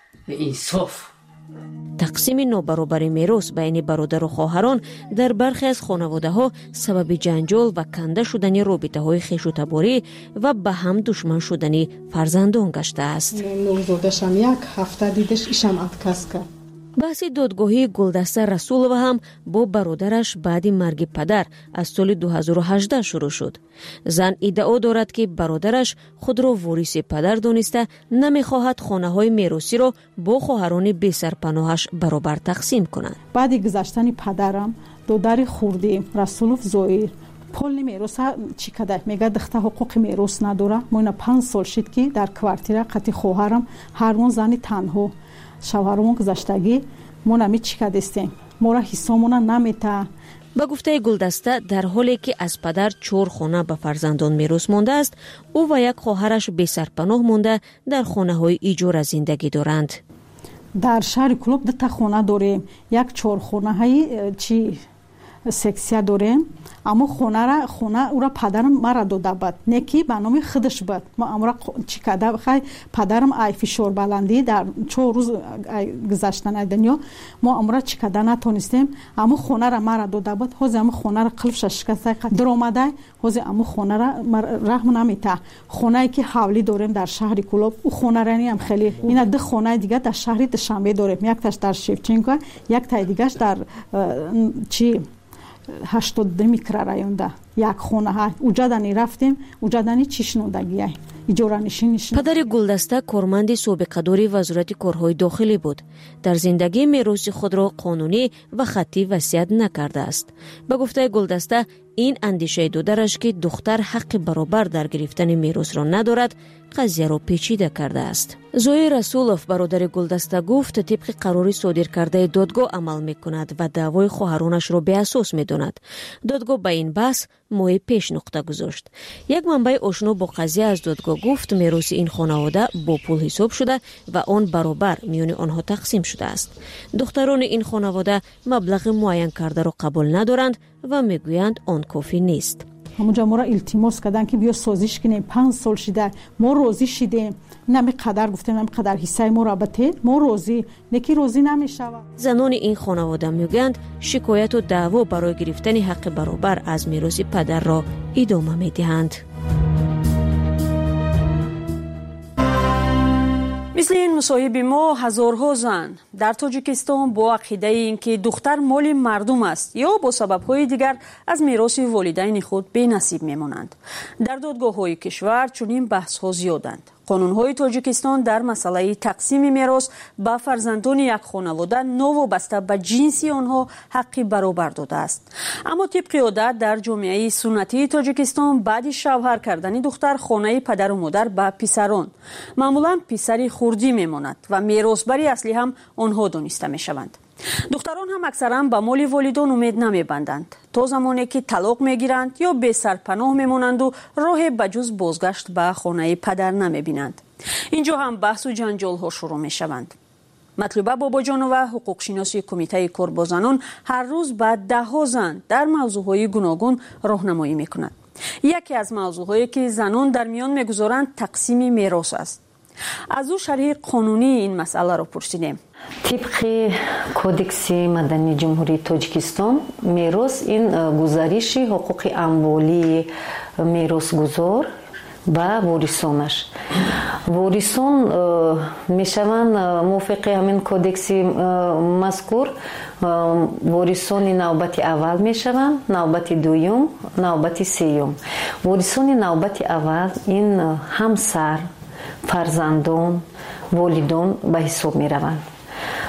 انصاف تقسیم نابرابر میراث بین برادر و خواهران در برخی از خانواده‌ها سبب جنجال و کنده شدن رابطه‌های خویش و تباری و به هم دشمن شدن فرزندان گشته است. نوزادشم یک هفته دیدش ایشم اتکاس کرد. بحث دادگاهی گلدسته رسولова هم با برادرش بعد مرگ پدر از سال دو هزار و هجده شروع شد. زن ادعا دارد که برادرش خود را وارث پدر دانسته نمیخواهد خانه های میراثی را با خواهران بی سرپناهش برابر تقسیم کند. بعد گذشتن پدرم دوداری خوردیم رسولوف زویر پول میراث چی کده میگه دختر حقوق میراث نداره. ما پنج سال شد که در کوارتیر قتی خواهرم هرمون زنی تنها شوهرمون گذشتگی ما نمی چی کدستیم ما را حسامون نمیته. با گفته گلدسته در حالی که از پدر چهار خانه به فرزندان میراث مانده است، او و یک خواهرش بی سرپناه مانده در خانه های ایجار زندگی دارند. در شهر کلوب دو تا خانه داریم، یک چهار خانه های چی سکسیا داریم، اما خانه را خانه او را پدرم مرا داده بود نکی به نام خودش بود. ما امرا چی کده بخوای پدرم ای فشار بلندی در چهار روز گذشتن دنیا ما امرا چی کده نتونستیم، اما خانه را مرا داده بود. حوز اما خانه را قلبش شکسته در اومده، حوز اما خانه را رحم نمیته. خانه‌ای که حولی داریم در شهر کلوب او خانه را نیم خیلی اینا دو خانه دیگه در شهر دوشنبه داریم، یک تاش در شیفچینکو یک تا دیگهش در چی هشتاد میکرایون ده یک خونه ها اوجا دنی رفتیم اوجا دنی چشنودگیه اجاره نشینش. پدر گلدسته کارمند سابقه داری وزارت کارهای داخلی بود. در زندگی میراث خود را قانونی و خطی وصیت نکرده است. به گفته گلدسته این اندیشه دودرش که دختر حق برابر در گرفتن میراث را ندارد قضیه را پیچیده کرده است. زوی رسولوف برادر گلدسته گفت طبق قراری صادر کرده دادگاه عمل میکند و دعوای خواهرانش را به اساس میداند. دادگاه به این بحث ماه پیش نقطه گذاشت. یک منبع آشنا با قضیه از دادگاه گفت میراث این خانواده با پول حساب شده و آن برابر میان آنها تقسیم شده است. دختران این خانواده مبلغ معین کرده را قبول ندارند و میگویند آن کافی نیست. همونجا ما را التماس کردن که بیا سازش کنیم، پنج سال شده ما راضی شدیم، نمی قدر گفتیم نمی قدر حصه ما را بده ما راضی نکی راضی نمیشود. زنان این خانواده میگویند شکایت و دعوا برای گرفتن حق برابر از میراث پدر را ادامه میدهند. مثل این مصاحبه ما هزارها زن در تاجیکستان با عقیده اینکه دختر مال مردم است یا با سبب‌های دیگر از میراث والدین خود بی نصیب میمانند. در دادگاه‌های کشور چنین بحث‌ها زیادند. قانون‌های تاجیکستان در مسئله تقسیم میراث به فرزندان یک خانواده نوابسته به جنس آنها حقی برابر داده است. اما طبق عادت در جامعه سنتی تاجیکستان بعد شوهر کردن دختر خانه پدر و مادر به پسران معمولا پسری خردی میماند و میراثبری اصلی هم آنها دانسته میشوند. دختران هم اکثرا به مال والدان امید نمیبندند تا زمانی که طلاق میگیرند یا به سرپناه میمانند و راه بجز بازگشت به خانه پدر نمیبینند. اینجا هم بحث و جنجال ها شروع میشوند. مطلوبه باباجانوه حقوق شناسی کمیته کار با زنان هر روز به ده ها زن در موضوعهای گوناگون راهنمایی میکند. یکی از موضوعهایی که زنان در میان میگذارند تقسیم میراث است. از او شرح قانونی این مسئله را پرسیدیم. طبق کودکس مدنی جمهوری تاجیکستان میراث این گزارش حقوق اموالی میراثگزار با وارثانش. وارثان میشوند موافق همین کودکس مذکور وارثان نوبت اول میشوند، نوبت دوم، نوبت سوم. وارثان نوبت اول این همسر، فرزندان، والدان به حساب می روند.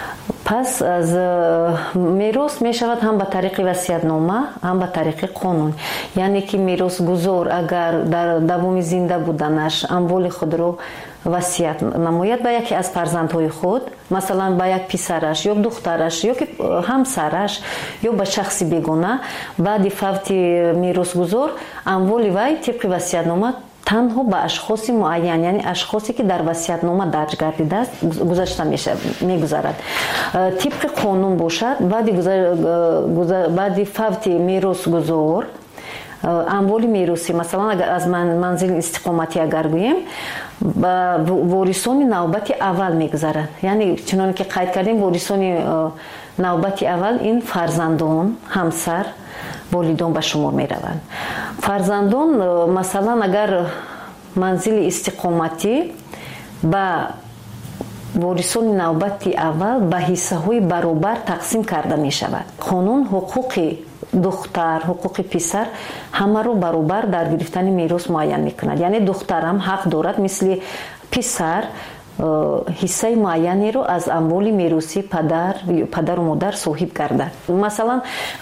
پس از میراث می شود هم به طریق وصیت‌نامه هم به طریق قانون. یعنی که میراث‌گذار اگر در دوام زنده بودنش اموال خود رو وصیت نماید به یکی از فرزندهای خود، مثلا به یک پسرش یا دخترش یا که همسرش یا به شخصی بیگانه، بعد فوت میراث‌گذار اموال وی طبق وصیت‌نامه تنها به اشخاص معین، یعنی اشخاصی که در وصیت‌نامه درج گردیده است گذاشته میشه میگذارد. طبق قانون باشد بعد گذر... بعد فوت میراث‌گذار اموال میراثی، مثلا اگر از من منزل استقامتی اگر گوییم با وارثان نوبت اول میگذرد. یعنی چنانکه که قید کردیم وارثان نوبت اول این فرزندان، همسر، والدان به شمار می روند. فرزندان مثلا اگر منزل استقامتی با وارثان نوبت اول به حصه های برابر تقسیم کرده می شود. قانون حقوق دختر، حقوق پسر همه رو برابر در گرفتن میراث معین می کند. یعنی دختر هم حق دارد مثل پسر حصه معینی رو از اموال میراثی پدر پدر و مادر صاحب گردد. مثلا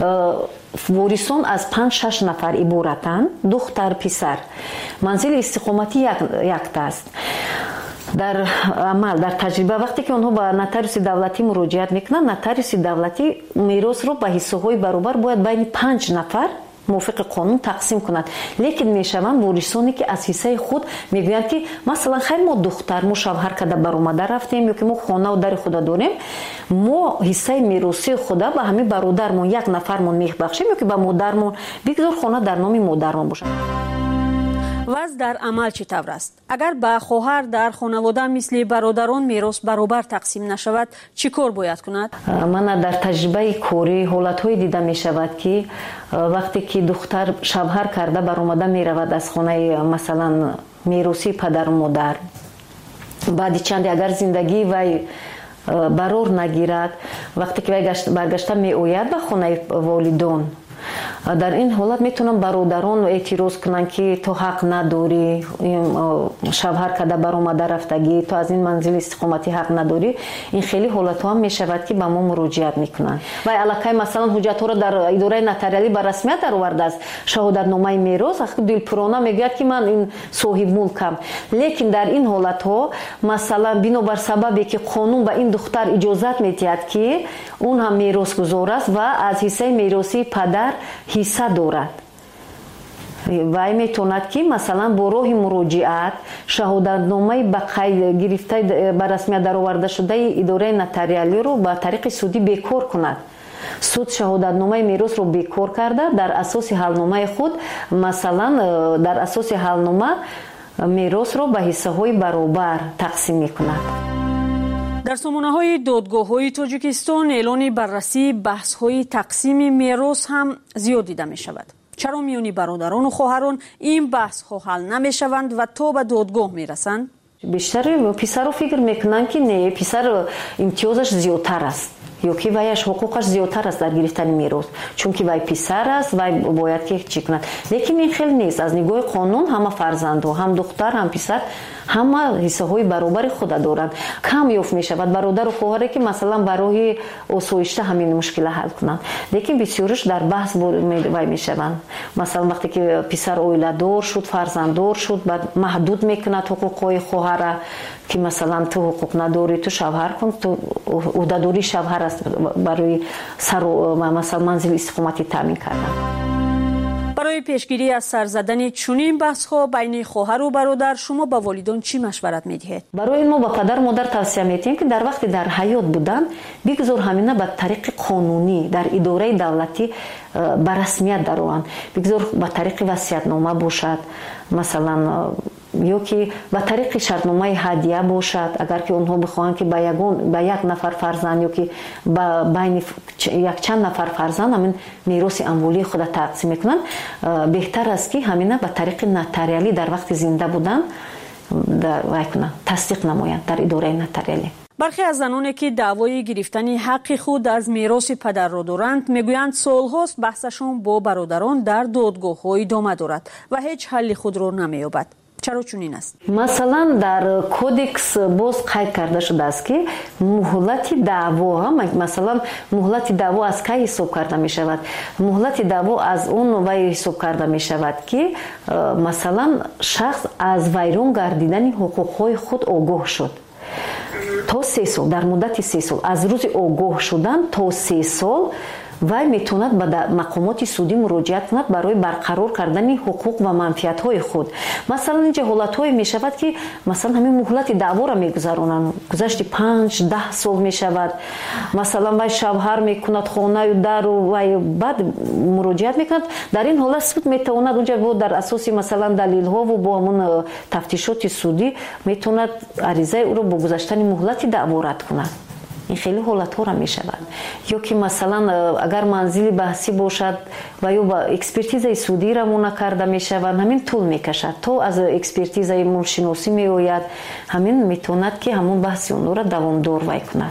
وارثان از پنج شش نفر عبارتند، دختر پسر. منزل استقامتی یک یک است. در عمل در تجربه وقتی که اونها به نotarius دولتی مراجعت میکنن، نotarius دولتی میراث رو به حصه های برابر باید بین پنج نفر موافق قانون تقسیم کند. لیکن میشوند وارثانی که از حصه خود میگویند که مثلا خیر ما دختر، ما شوهر کرده برآمده رفتیم یا که ما خانه و در خود داریم، ما حصه میراثی خود به همین برادرمون یک نفرمون میبخشیم یا که به مادرمون بگذار خانه در نام مادرمون باشه. وضع در عمل چطور است؟ اگر به خواهر در خانواده مثل برادران میراث برابر تقسیم نشود چی کار باید کند؟ من در تجربه کاری حالت‌های دیده می شود که وقتی که دختر شوهر کرده برآمده می رود از خانه مثلا میراثی پدر و مادر، بعد چندی اگر زندگی وی برور نگیرد، وقتی که وی برگشته می آید به خانه والدان، در این حالت میتونم برادران اعتراض کنن که تو حق نداری، شوهر کرده برآمده رفتگی، تو از این منزل استقامتی حق نداری. این خیلی حالت ها هم میشود که به ما مراجعت میکنن و علاقه مثلا حجت ها رو در اداره نتاریالی به رسمیت در آورده است، شهادت نامه میراث دلپرانه میگه که من این صاحب ملکم. لیکن در این حالت ها مثلا بنابر سببی که قانون به این دختر اجازت میدهد که اون هم میراث گذار است و از حصه میراثی پدر حصه دارد، وای میتوند که مثلا با راه مراجعت شهادتنامه به قید گرفته به رسمیت در آورده شده اداره نتاریالی رو به طریق سودی بیکار کند. سود شهادتنامه میراث رو بیکار کرده، در اساس حلنامه خود مثلا در اساس حلنامه میراث رو به حصه های برابر تقسیم میکند. در سامانه های دادگاه های تاجیکستان اعلان بررسی بحث های تقسیم میراث هم زیاد دیده می شود. چرا میانی برادران و خواهران این بحث ها حل نمی شوند و تا به دادگاه می رسند؟ بیشتر پسر رو فکر میکنن که نه، پسر امتیازش زیادتر است یا که ویش حقوقش زیادتر است در گرفتن میراث، چون که وی پسر است و باید که چی کند. لیکن این خیلی نیست. از نگاه قانون همه فرزند و هم دختر هم پسر همه حصه های برابر خود دارند. کم یافت می شود برادر و خواهری که مثلا برای آسایش همین مشکل حل کنند، لیکن بسیارش در بحث وای می شوند. مثلا وقتی که پسر اویله دار شد، فرزنددار شد، بعد محدود میکند حقوق های خواهر که مثلا تو حقوق نداری، تو شوهر کن، تو عهده‌داری شوهر است برای سر و مثلا منزل استقامتی تامین کردن. برای پیشگیری از سر زدن چنین بحث‌ها بین خواهر و برادر شما با والدان چی مشورت می‌دهید؟ برای ما با پدر مادر توصیه می‌کنیم که در وقت در حیات بودن بگذار همینه به طریق قانونی در اداره دولتی به رسمیت درآیند. بگذار به طریق وصیت‌نامه باشد، مثلا یا که به طریق شرطنامه هدیه باشد، اگر که اونها بخواهند که به یگان به یک نفر فرزند یا که به بین یک چند نفر فرزند همین میراث اموالی خود تقسیم میکنن، بهتر است که همینه به طریق نتاریالی در وقت زنده بودن در وایکنه تصدیق نمایند در اداره نتاریالی. برخی از زنانی که دعوای گرفتن حق خود از میراث پدر را دارند میگویند سالهاست بحثشان با برادران در دادگاه‌ها ادامه دارد و هیچ حل خود را نمی‌یابد. چرا چنین است؟ مثلا در کودکس باز قید کرده شده است که مهلت دعوا هم مثلا مهلت دعوا از کی حساب کرده می شود؟ مهلت دعوا از اون وی حساب کرده می شود که مثلا شخص از ویران گردیدن حقوقهای خود آگاه شد تا سه سال، در مدت سه سال از روز آگاه شدن تا سه سال وای میتوند به مقامات سودی مراجعت کند برای برقرار کردن حقوق و منفعت‌های خود. مثلا اینجا حالت‌های میشود که مثلا همین مهلت دعوا را میگذرانند، گذشت پنج ده سال میشود، مثلا وای شوهر میکند خانه و در و وای بعد مراجعت میکند، در این حالت سود میتواند اونجا بود در اساس مثلا دلیل‌ها و با همون تفتیشات سودی میتواند عریضه او را با گذشتن مهلت دعوا رد کند. این خیلی حالت‌ها را می‌شود. یا که مثلا اگر منزل بحثی باشد و یا با اکسپرتیز سودی را مون کرده می‌شود، همین طول می‌کشد تا از اکسپرتیز مالشناسی می‌آید، همین می‌تواند که همون بحث اون را دوامدار وای کند.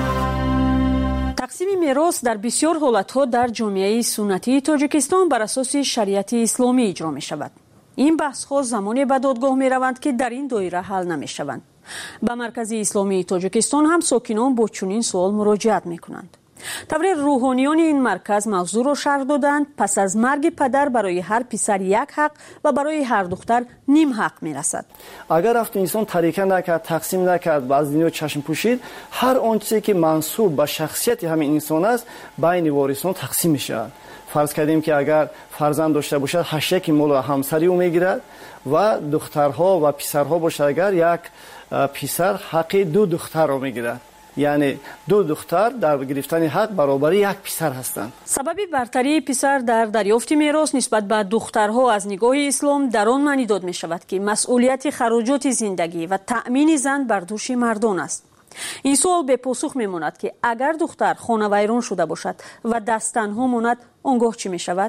تقسیم میراث در بسیار حالت‌ها در جامعه سنتی تاجیکستان بر اساس شریعت اسلامی اجرا می‌شود. این بحث‌ها زمانی به دادگاه می‌روند که در این دایره حل نمی‌شوند. به مرکز اسلامی تاجیکستان هم ساکنان با چنین سوال مراجعت میکنند. طوری روحانیان این مرکز موضوع را شرح دادند پس از مرگ پدر برای هر پسر یک حق و برای هر دختر نیم حق میرسد. اگر رفت انسان طریقه نکرد، تقسیم نکرد و از دنیا چشم پوشید، هر آنچه که منسوب به شخصیت همین انسان است بین وارثان تقسیم میشود. فرض کردیم که اگر فرزند داشته باشد هشت یک مال همسری او میگیرد و دخترها و پسرها باشد اگر یک پسر حق دو دختر را میگیرد، یعنی دو دختر در گرفتن حق برابر یک پسر هستند. سبب برتری پسر در دریافت میراث نسبت به دخترها از نگاه اسلام در آن معنی داده می شود که مسئولیت خراجات زندگی و تأمین زن بر دوش مردان است. این سوال به پاسخ میماند که اگر دختر خانه ویران شده باشد و دست تنها ماند آنگاه چی می شود؟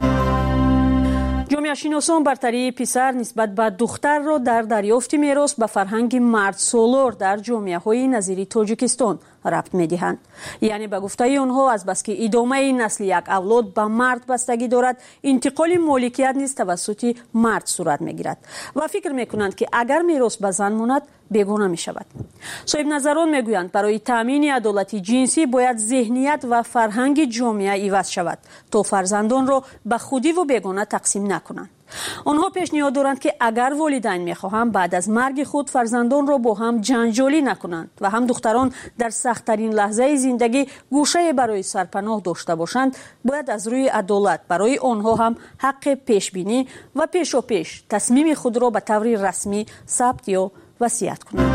جامعه شناسان برتری پسر نسبت به دختر را در دریافت میراث به فرهنگ مرد سالار در جامعه های نظیر تاجیکستان ربط می دهند. یعنی به گفته آنها از بس که ادامه نسل یک اولاد به مرد بستگی دارد، انتقال مالکیت نیز توسط مرد صورت می گیرد و فکر می کنند که اگر میراث به زن ماند بیگانه می شود. صاحب نظران می گویند برای تامین عدالت جنسی باید ذهنیت و فرهنگ جامعه عوض شود تا فرزندان را به خودی و بیگانه تقسیم نکنند. آنها پیشنهاد دارند که اگر والدین میخواهند بعد از مرگ خود فرزندان را با هم جنجالی نکنند و هم دختران در سخت‌ترین لحظه زندگی گوشه برای سرپناه داشته باشند، باید از روی عدالت برای آنها هم حق پیشبینی و پیشاپیش تصمیم خود را به طور رسمی ثبت یا وصیت کنند.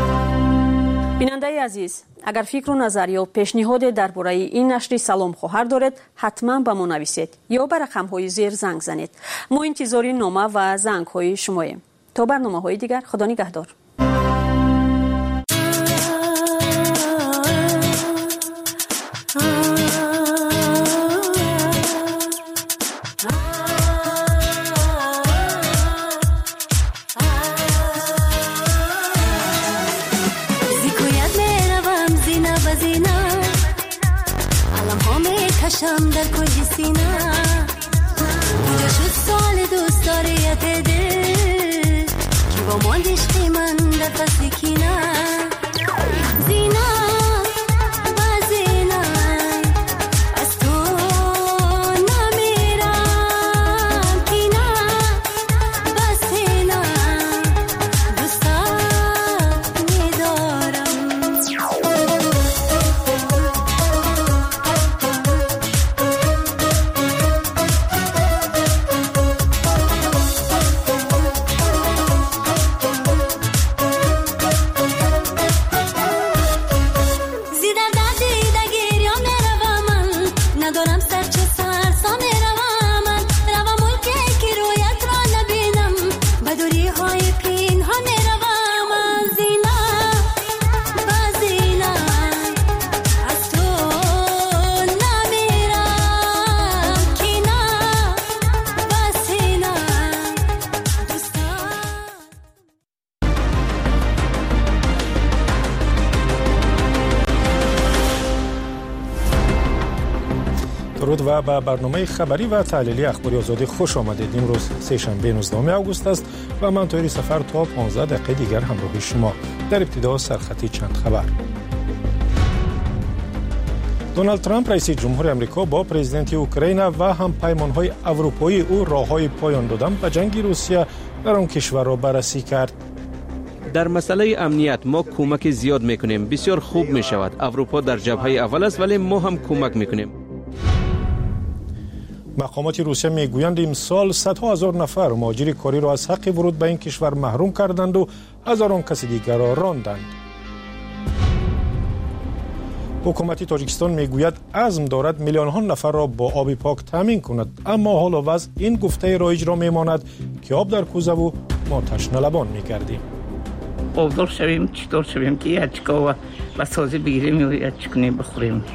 بیننده عزیز، اگر فکر و نظر یا پیشنهاد درباره این نشر سلام خواهر دارید حتما به ما نویسید یا به رقم‌های زیر زنگ زنید. ما انتظار نامه و زنگ‌های شماییم. تا برنامه‌های دیگر، خدا نگهدار. کشم در کل سینا اینجا شد سال دوست داریت دل که با مال عشق من در فصل کینا زینا و زینا از تو نمیرم کینا و سینا دوستا میدارم. درود و به برنامه خبری و تحلیلی اخباری آزادی خوش آمدید. امروز سه‌شنبه نوزدهم آگوست است و من طاهری سفر تا پانزده دقیقه دیگر همراه شما. در ابتدا سرخطی چند خبر. دونالد ترامپ رئیس جمهور آمریکا با پرزیدنت اوکراین و هم پیمان‌های اروپایی او راههای پایان دادن به جنگ روسیه در آن کشور را بررسی کرد. در مسئله امنیت ما کمک زیاد میکنیم. بسیار خوب می شود. اروپا در جبهه اول است ولی ما هم کمک میکنیم. مقامات روسیه میگویند امسال صدها هزار نفر مهاجر کاری را از حق ورود به این کشور محروم کردند و هزاران کس دیگر را راندند. حکومت تاجیکستان میگوید عزم دارد میلیون ها نفر را با آب پاک تامین کند، اما حال و وضع این گفته رایج را میماند که آب در کوزه و ما تشنه لبان میگردیم. آبدار شویم، چطور شویم که یچکا و بسازی بگیریم و یچکنی بخوریم.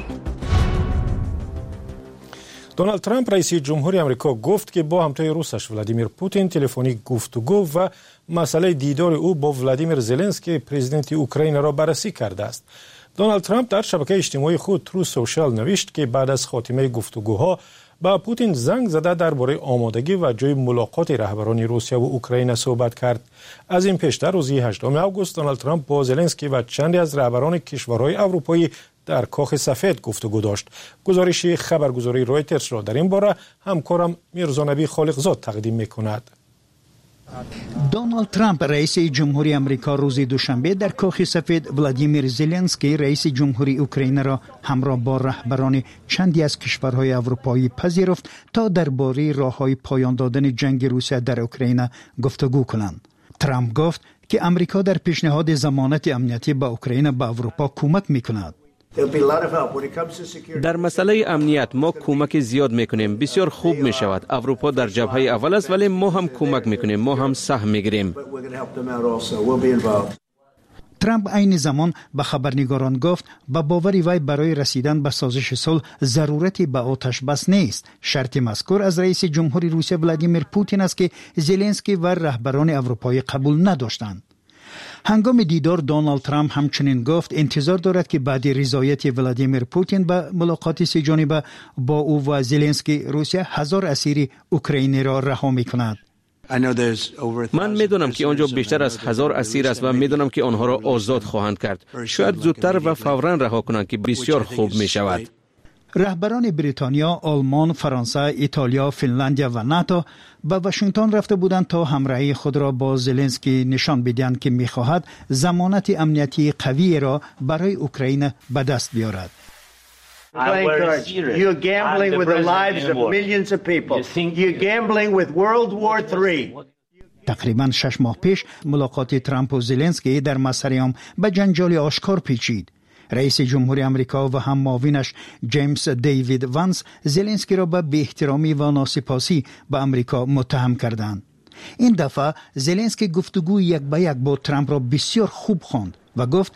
دونالد ترامپ رئیس جمهوری آمریکا گفت که با همتای روسش ولادیمیر پوتین تلفنی گفتگو و مسئله دیدار او با ولادیمیر زلنسکی پرزیدنت اوکراین را بررسی کرده است. دونالد ترامپ در شبکه اجتماعی خود ترو سوشال نوشت که بعد از خاتمه گفتگوها با پوتین زنگ زده درباره آمادگی و جای ملاقات رهبران روسیه و اوکراین صحبت کرد. از این پیشتر روز هشتم آگوست دونالد ترامپ با زلنسکی و چندی از رهبران کشورهای اروپایی در کاخ سفید گفتگو داشت. گزارش خبرگزاری رویترز را در این باره همکارم میرزا نبی خالقزاد تقدیم می‌کند. دونالد ترامپ رئیس جمهوری آمریکا روز دوشنبه در کاخ سفید ولادیمیر زلنسکی رئیس جمهوری اوکراین را همراه با رهبران چندی از کشورهای اروپایی پذیرفت تا درباره راههای پایان دادن جنگ روسیه در اوکراین گفتگو کنند. ترامپ گفت که آمریکا در پیشنهاد ضمانت امنیتی به اوکراین به اروپا کمک می‌کند. در مسئله امنیت ما کمک زیاد میکنیم. بسیار خوب می شود. اروپا در جبهه اول است ولی ما هم کمک میکنیم. ما هم سهم میگیریم. ترامپ عین زمان به خبرنگاران گفت با باوری وی برای رسیدن به سازش صلح ضرورتی به آتش بس نیست. شرط مذکور از رئیس جمهوری روسیه ولادیمیر پوتین است که زلنسکی و رهبران اروپایی قبول نداشتند. هنگام دیدار دونالد ترامپ همچنین گفت انتظار دارد که بعد رضایت ولادیمیر پوتین به ملاقات سه جانبه با او و زلنسکی روسیه هزار اسیر اوکراینی را رها می‌کند. من میدونم که آنجا بیشتر از هزار اسیر است و میدونم که آنها را آزاد خواهند کرد. شاید زودتر و فوراً رها کنند که بسیار خوب می شود. رهبران بریتانیا، آلمان، فرانسه، ایتالیا، فنلاندیا و ناتو به واشنگتن رفته بودند تا همراهی خود را با زلنسکی نشان بدهند که می‌خواهد ضمانت امنیتی قوی را برای اوکراین به دست بیاورد. You're gambling with the lives of millions of people. You're gambling with World War three. تقریباً شش ماه پیش ملاقات ترامپ و زلنسکی در مسریام به جنجال آشکار پیچید. رئیس جمهوری آمریکا و هم معاونش جیمز دیوید وانس زلنسکی را به بی‌احترامی و ناسپاسی به آمریکا متهم کردند. این دفعه زلنسکی گفتگو یک به یک با ترامپ را بسیار خوب خواند و گفت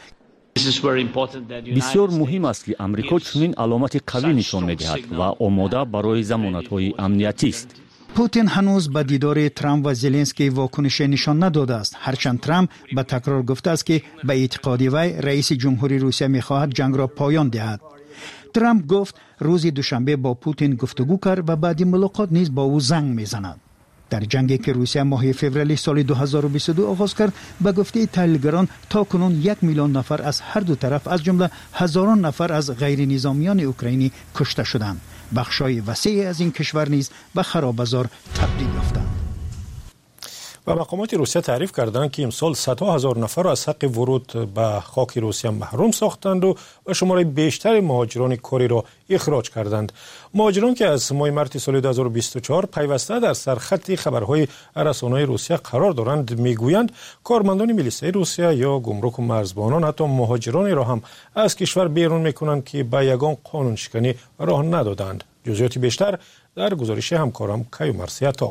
بسیار مهم است که آمریکا چنین علامت قوی نشان می‌دهد و آماده برای ضمانت‌های امنیتی است. پوتین هنوز به دیدار ترامپ و زلنسکی واکنش نشان نداده است، هرچند ترامپ به تکرار گفته است که به اعتقاد وی رئیس جمهوری روسیه می‌خواهد جنگ را پایان دهد. ترامپ گفت روز دوشنبه با پوتین گفتگو کرد و بعد ملاقات نیز با او زنگ می‌زند. در جنگی که روسیه ماه فوریه سال دو هزار و بیست و دو آغاز کرد، به گفته تحلیلگران تاکنون یک میلیون نفر از هر دو طرف از جمله هزاران نفر از غیر نظامیان اوکراینی کشته شدند. بخشای وسیعی از این کشور نیز به خرابه‌زار تبدیل یافتند. و مقامات روسیه تعریف کردند که امسال صدها هزار نفر را از حق ورود به خاک روسیه محروم ساختند و به شماره بیشتر مهاجران کاری را اخراج کردند. مهاجران که از ماه مارس سال دو هزار و بیست و چهار پیوسته در سرخط خبرهای رسانه‌های روسیه قرار دارند، میگویند کارمندان میلیسای روسیه یا گمرک و مرزبانان حتی مهاجرانی را هم از کشور بیرون میکنند که به یگان قانون شکنی راه ندادند. جزئیات بیشتر در گزارش همکارم کیو مرسیاتا.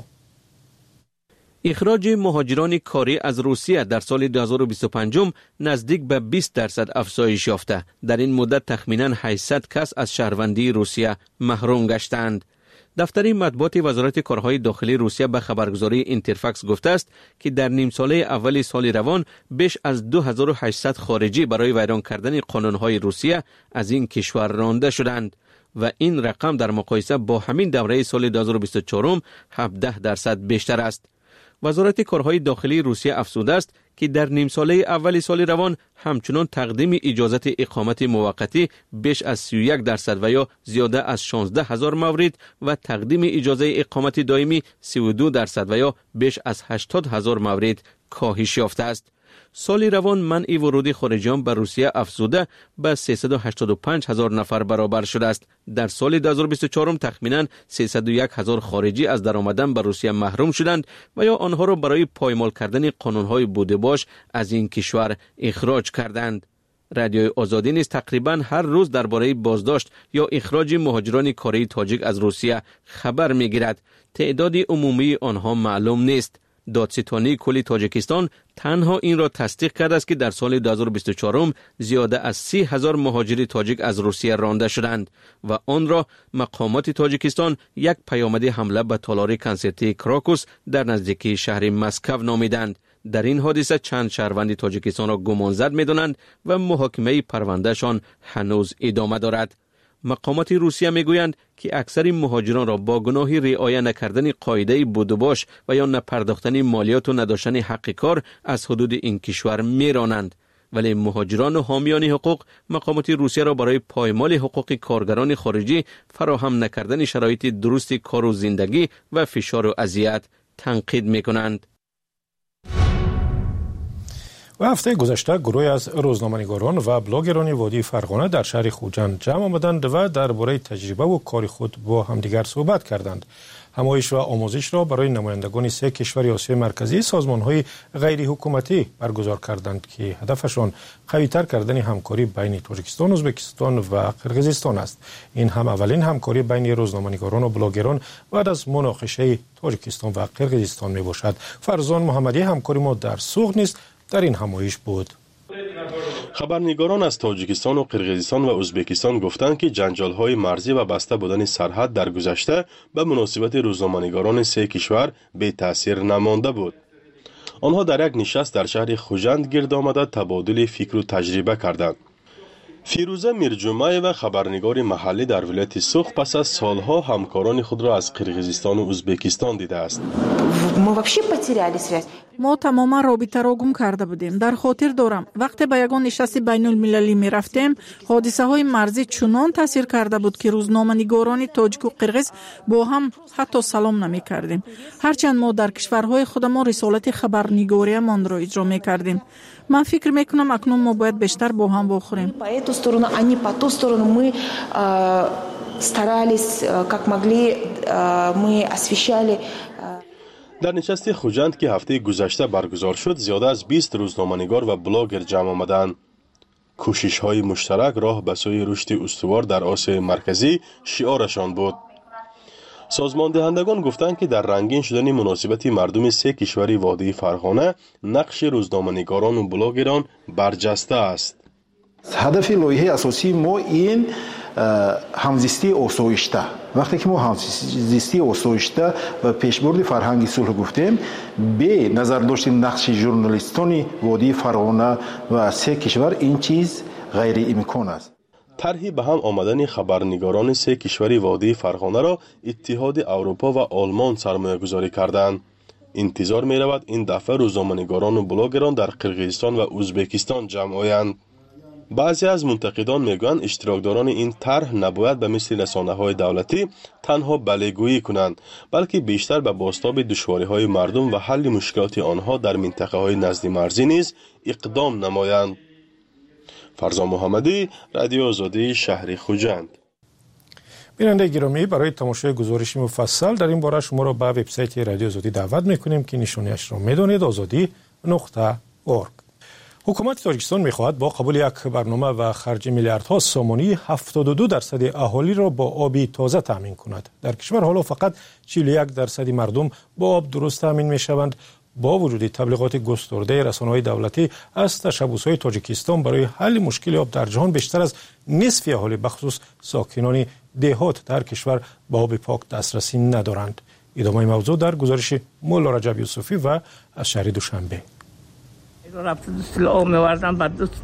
اخراج مهاجران کاری از روسیه در سال دو هزار و بیست و پنج نزدیک به بیست درصد افزایش یافته. در این مدت تخمیناً هشتصد کس از شهروندی روسیه محروم گشتند. دفتر مطبوعات وزارت کارهای داخلی روسیه به خبرگزاری اینترفاکس گفته است که در نیم ساله اول سال روان بیش از دو هزار و هشتصد خارجی برای ویران کردن قانونهای روسیه از این کشور رانده شدند. و این رقم در مقایسه با همین دوره سال دو هزار و بیست و چهار هفده درصد بیشتر است. وزارت کارهای داخلی روسیه افزوده است که در نیم ساله اول سال روان همچنان تقدیم اجازت اقامت موقتی بیش از سی و یک درصد و یا زیاده از شانزده هزار مورد و تقدیم اجازه اقامت دائمی سی و دو درصد و یا بیش از هشتاد هزار مورد کاهش یافته است. سال روان منع ورود خارجیان به روسیه افزوده به سیصد و هشتاد و پنج هزار نفر برابر شده است. در سال دو هزار و بیست و چهار تخمیناً سیصد و یک هزار خارجی از درآمدن به روسیه محروم شدند و یا آنها را برای پایمال کردن قانون‌های بوده باش از این کشور اخراج کردند. رادیوی آزادی نیز تقریباً هر روز درباره بازداشت یا اخراج مهاجران کاری تاجیک از روسیه خبر می‌گیرد. تعداد عمومی آنها معلوم نیست. دادستانی کل تاجیکستان تنها این را تصدیق کرده است که در سال دو هزار و بیست و چهار زیاده از سی هزار مهاجر تاجیک از روسیه رانده شدند و آن را مقامات تاجیکستان یک پیامد حمله به تالار کنسرتی کراکوس در نزدیکی شهر مسکو نامیدند. در این حادثه چند شهروند تاجیکستان را گمانزد می‌دانند و محاکمه پروندهشان هنوز ادامه دارد. مقامات روسیه میگویند که اکثر مهاجران را با گناه رعایت نکردن قاعده بودوباش و یا نپرداختن مالیات و نداشتن حق کار از حدود این کشور میرانند، ولی مهاجران و حامیان حقوق مقامات روسیه را برای پایمال حقوق کارگران خارجی فراهم نکردن شرایط درست کار و زندگی و فشار و اذیت تنقید میکنند. و هفته گذشته گروهی از روزنامه‌نگاران و بلاگران وادی فرغانه در شهر خوجند جمع آمدند و درباره تجربه و کار خود با همدیگر صحبت کردند. همایش و آموزش را برای نمایندگان سه کشور آسیای مرکزی سازمان‌های غیر حکومتی برگزار کردند که هدفشان قوی‌تر کردن همکاری بین تاجیکستان، ازبکستان و قرقیزستان است. این هم اولین همکاری بین روزنامه‌نگاران و بلاگران بعد از مناقشه تاجیکستان و قرقیزستان میباشد. فرزان محمدی همکاری ما در سوق نیست در این همایش بود. خبرنگاران از تاجیکستان و قرقیزستان و ازبکستان گفتند که جنجال‌های مرزی و بسته بودن سرحد در گذشته به مناسبت روزنامه‌نگاران سه کشور بی تأثیر نمانده بود. آنها در یک نشست در شهر خوجند گرد آمده تبادل فکر و تجربه کردند. فیروزه میرجمعی و خبرنگار محلی در ولایت سوخ پس از سالها همکاران خود را از قرقیزستان و ازبکستان دیده است. ما تماما رابطه گم کرده بودیم. در خاطر دارم وقتی به یگان نشست بین المللی می رفتیم حادثه های مرزی چنان تاثیر کرده بود که روزنامه‌نگاران تاجیک و قرقیز با هم حتی سلام نمی کردیم. هرچند ما در کشورهای خودمان رسالت خبرنگاری مان را اجرا می کردیم. من فکر می کنم اکنون ما باید بیشتر با هم بخوریم. در نشست خوجند که هفته گذشته برگزار شد زیاده از بیست روزنامه‌نگار و بلاگر جمع آمدند. کوشش‌های مشترک راه به سوی رشد استوار در آسیای مرکزی شعارشان بود. سازمان دهندگان گفتند که در رنگین شدن مناسبت مردم سه کشور وادی فرغانه نقش روزنامه‌نگاران و بلاگران برجسته است. هدف لایحه اساسی ما این همزیستی آسایشته. وقتی که ما همزیستی آسایشته و پیشبرد فرهنگ صلح گفتیم به نظر داشتیم نقش ژورنالیستان وادی فرغانه و سه کشور این چیز غیر امکان است. طرحی به هم آمدن خبرنگاران سه کشور وادی فرغانه را اتحاد اروپا و آلمان سرمایه گذاری کردند. انتظار می رود این دفعه روزنامه‌نگاران و بلاگران در قرقیزستان و ازبکستان جمع آیند. بعضی از منتقدان میگویند اشتراکداران این طرح نباید به مثل رسانه‌های دولتی تنها بله‌گویی کنند، بلکه بیشتر به بازتاب دشواری‌های مردم و حل مشکلات آنها در منطقه‌های نزد مرزی نیز اقدام نمایند. فرزان محمدی، رادیو آزادی، شهر خوجند. بیننده گرامی، برای تماشای گزارش مفصل در این باره شما را به وبسایت رادیو آزادی دعوت می‌کنیم که نشانیش را می‌دانید آزادی نقطه اورگ. حکومت تاجیکستان می‌خواهد با قبول یک برنامه و خرج میلیاردها سومانی هفتاد و دو درصد اهالی را با آبی تازه تامین کند. در کشور حالا فقط چهل و یک درصد مردم با آب درست تامین می‌شوند. با وجود تبلیغات گسترده رسانه‌های دولتی از تشبث‌های تاجیکستان برای حل مشکل آب در جهان، بیشتر از نصف اهالی بخصوص ساکنان دهات در کشور با آب پاک دسترسی ندارند. ادامه موضوع در گزارش مولا رجب یوسفی و از شهر دوشنبه. رفت دوست آب می‌وردم بعد دوست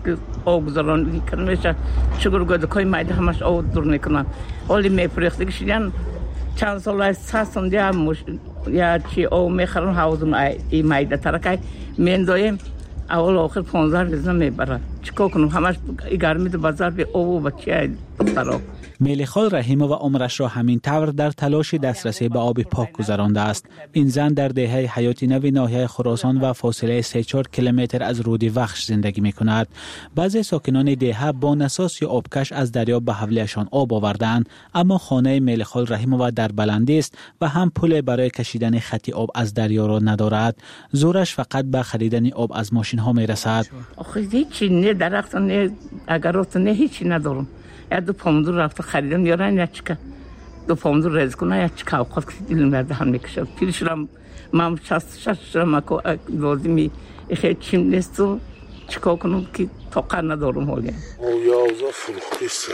آب گذاران کننش شگر گودکای مایده همش آب دور میکنن ولی میپریخته کشیدن چند سال از ساستن یا مش یا چی آب میخرن حوضم ای مایده ترکای میندایم اول آخر پانزده روز میبره چیکار کنم همش گرمی تو بازار به آب و بچه دخترها. میلخال رحیمه و عمرش را همین طور در تلاش دسترسی به آب پاک گذرانده است. این زن در دهه حیاتی نو ناحیه خراسان و فاصله سه چهار کیلومتر از رود وخش زندگی می کند. بعضی ساکنان دهه با نساس یا آبکش از دریا به حولیشان آب آوردند، اما خانه میلخال رحیمه و در بلندی است و هم پول برای کشیدن خطی آب از دریا را ندارد. زورش فقط به خریدن آب از ماشین ها می رسد. آخه هیچی نه درخت نه اگرات نه هیچی ندارم. یا دو پامدور رفته خریدم یارن یا چیکه دو پامدور رز کنه یا چیکه اوقات که دیلم برده هم میکشه پیرش را من شست شست را مکو لازمی خیلی چیم نیست و چیکار کنم که طاقت ندارم حالی یازده فروختیسته.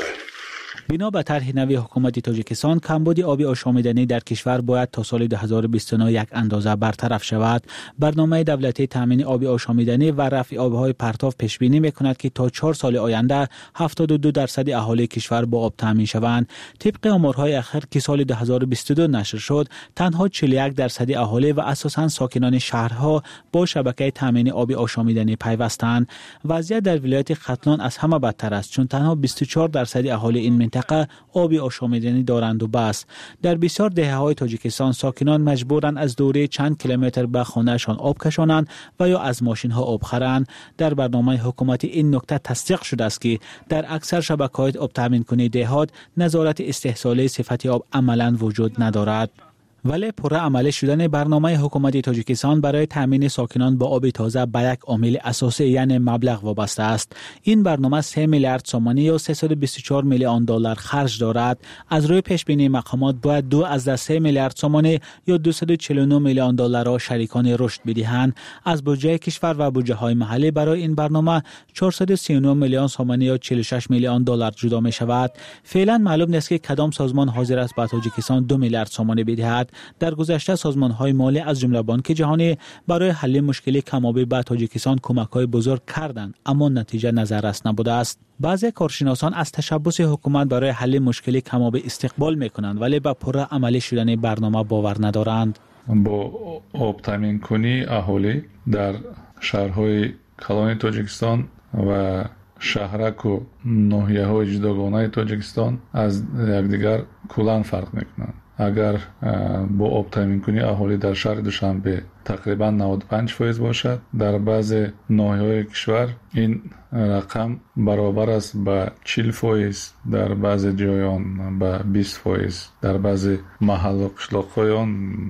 بنا به طرح نوی حکومت تاجیکستان کمبود آب آشامیدنی در کشور باید تا سال دو هزار و بیست و نه یک اندازه برطرف شود. برنامه دولتی تامین آب آشامیدنی و رفع آبهای پرتو پیش بینی میکند که تا چهار سال آینده هفتاد و دو درصد اهالی کشور با آب تامین شوند. طبق آمارهای اخیر که سال دو هزار و بیست و دو نشر شد، تنها چهل و یک درصد اهالی و اساساً ساکنان شهرها با شبکه تامین آب آشامیدنی پیوستند. وضعیت در ولایت ختلان از همه بدتر است، چون تنها بیست و چهار درصد اهالی این منطقه آبی آشامیدنی دارند و بس. در بسیار دهه‌های تاجیکستان ساکنان مجبورند از دوره چند کیلومتر به خانه‌شان آب کشانند و یا از ماشین‌ها آب خرند. در برنامه حکومت این نکته تصدیق شده است که در اکثر شبکه‌های آب تامین کننده دهات نظارت استحصال صفت آب عملاً وجود ندارد. ولی پره عملی شدن برنامه حکومت تاجیکستان برای تامین ساکنان با آب تازه به یک عامل اساسی یعنی مبلغ وابسته است. این برنامه سه میلیارد تومان یا سیصد و بیست و چهار میلیون دلار خرج دارد. از روی پیش بینی مقامات باید دو از سه میلیارد تومان یا دویست و چهل و نه میلیون دلار را شریکان رشد بدهند. از بودجه کشور و بودجه های محلی برای این برنامه چهارصد و سی و نه میلیون تومان یا چهل و شش میلیون دلار جدا می شود. فعلا معلوم نیست که کدام سازمان حاضر است به تاجیکستان دو میلیارد تومان بدهد. در گذشته سازمان‌های مالی از جمله بانک جهانی برای حل مشکل کم‌آبی به تاجیکستان کمک‌های بزرگ کردند، اما نتیجه نظررس نبوده است. بعضی کارشناسان از تشبث حکومت برای حل مشکل کم‌آبی استقبال می‌کنند، ولی به پره عملی شدن برنامه باور ندارند. با آب تامین کنی اهالی در شهرهای کلان تاجیکستان و شهرک و ناحیه‌های جداگانه تاجیکستان از یکدیگر کلاً فرق می‌کنند. اگر با آب تامین کنی اهالی در شهر دوشنبه تقریبا نود و پنج درصد باشد، در بعض ناحیه‌های کشور این رقم برابر است با چهل درصد، در بعض جایان با بیست درصد، در بعض محل و قشلاق‌های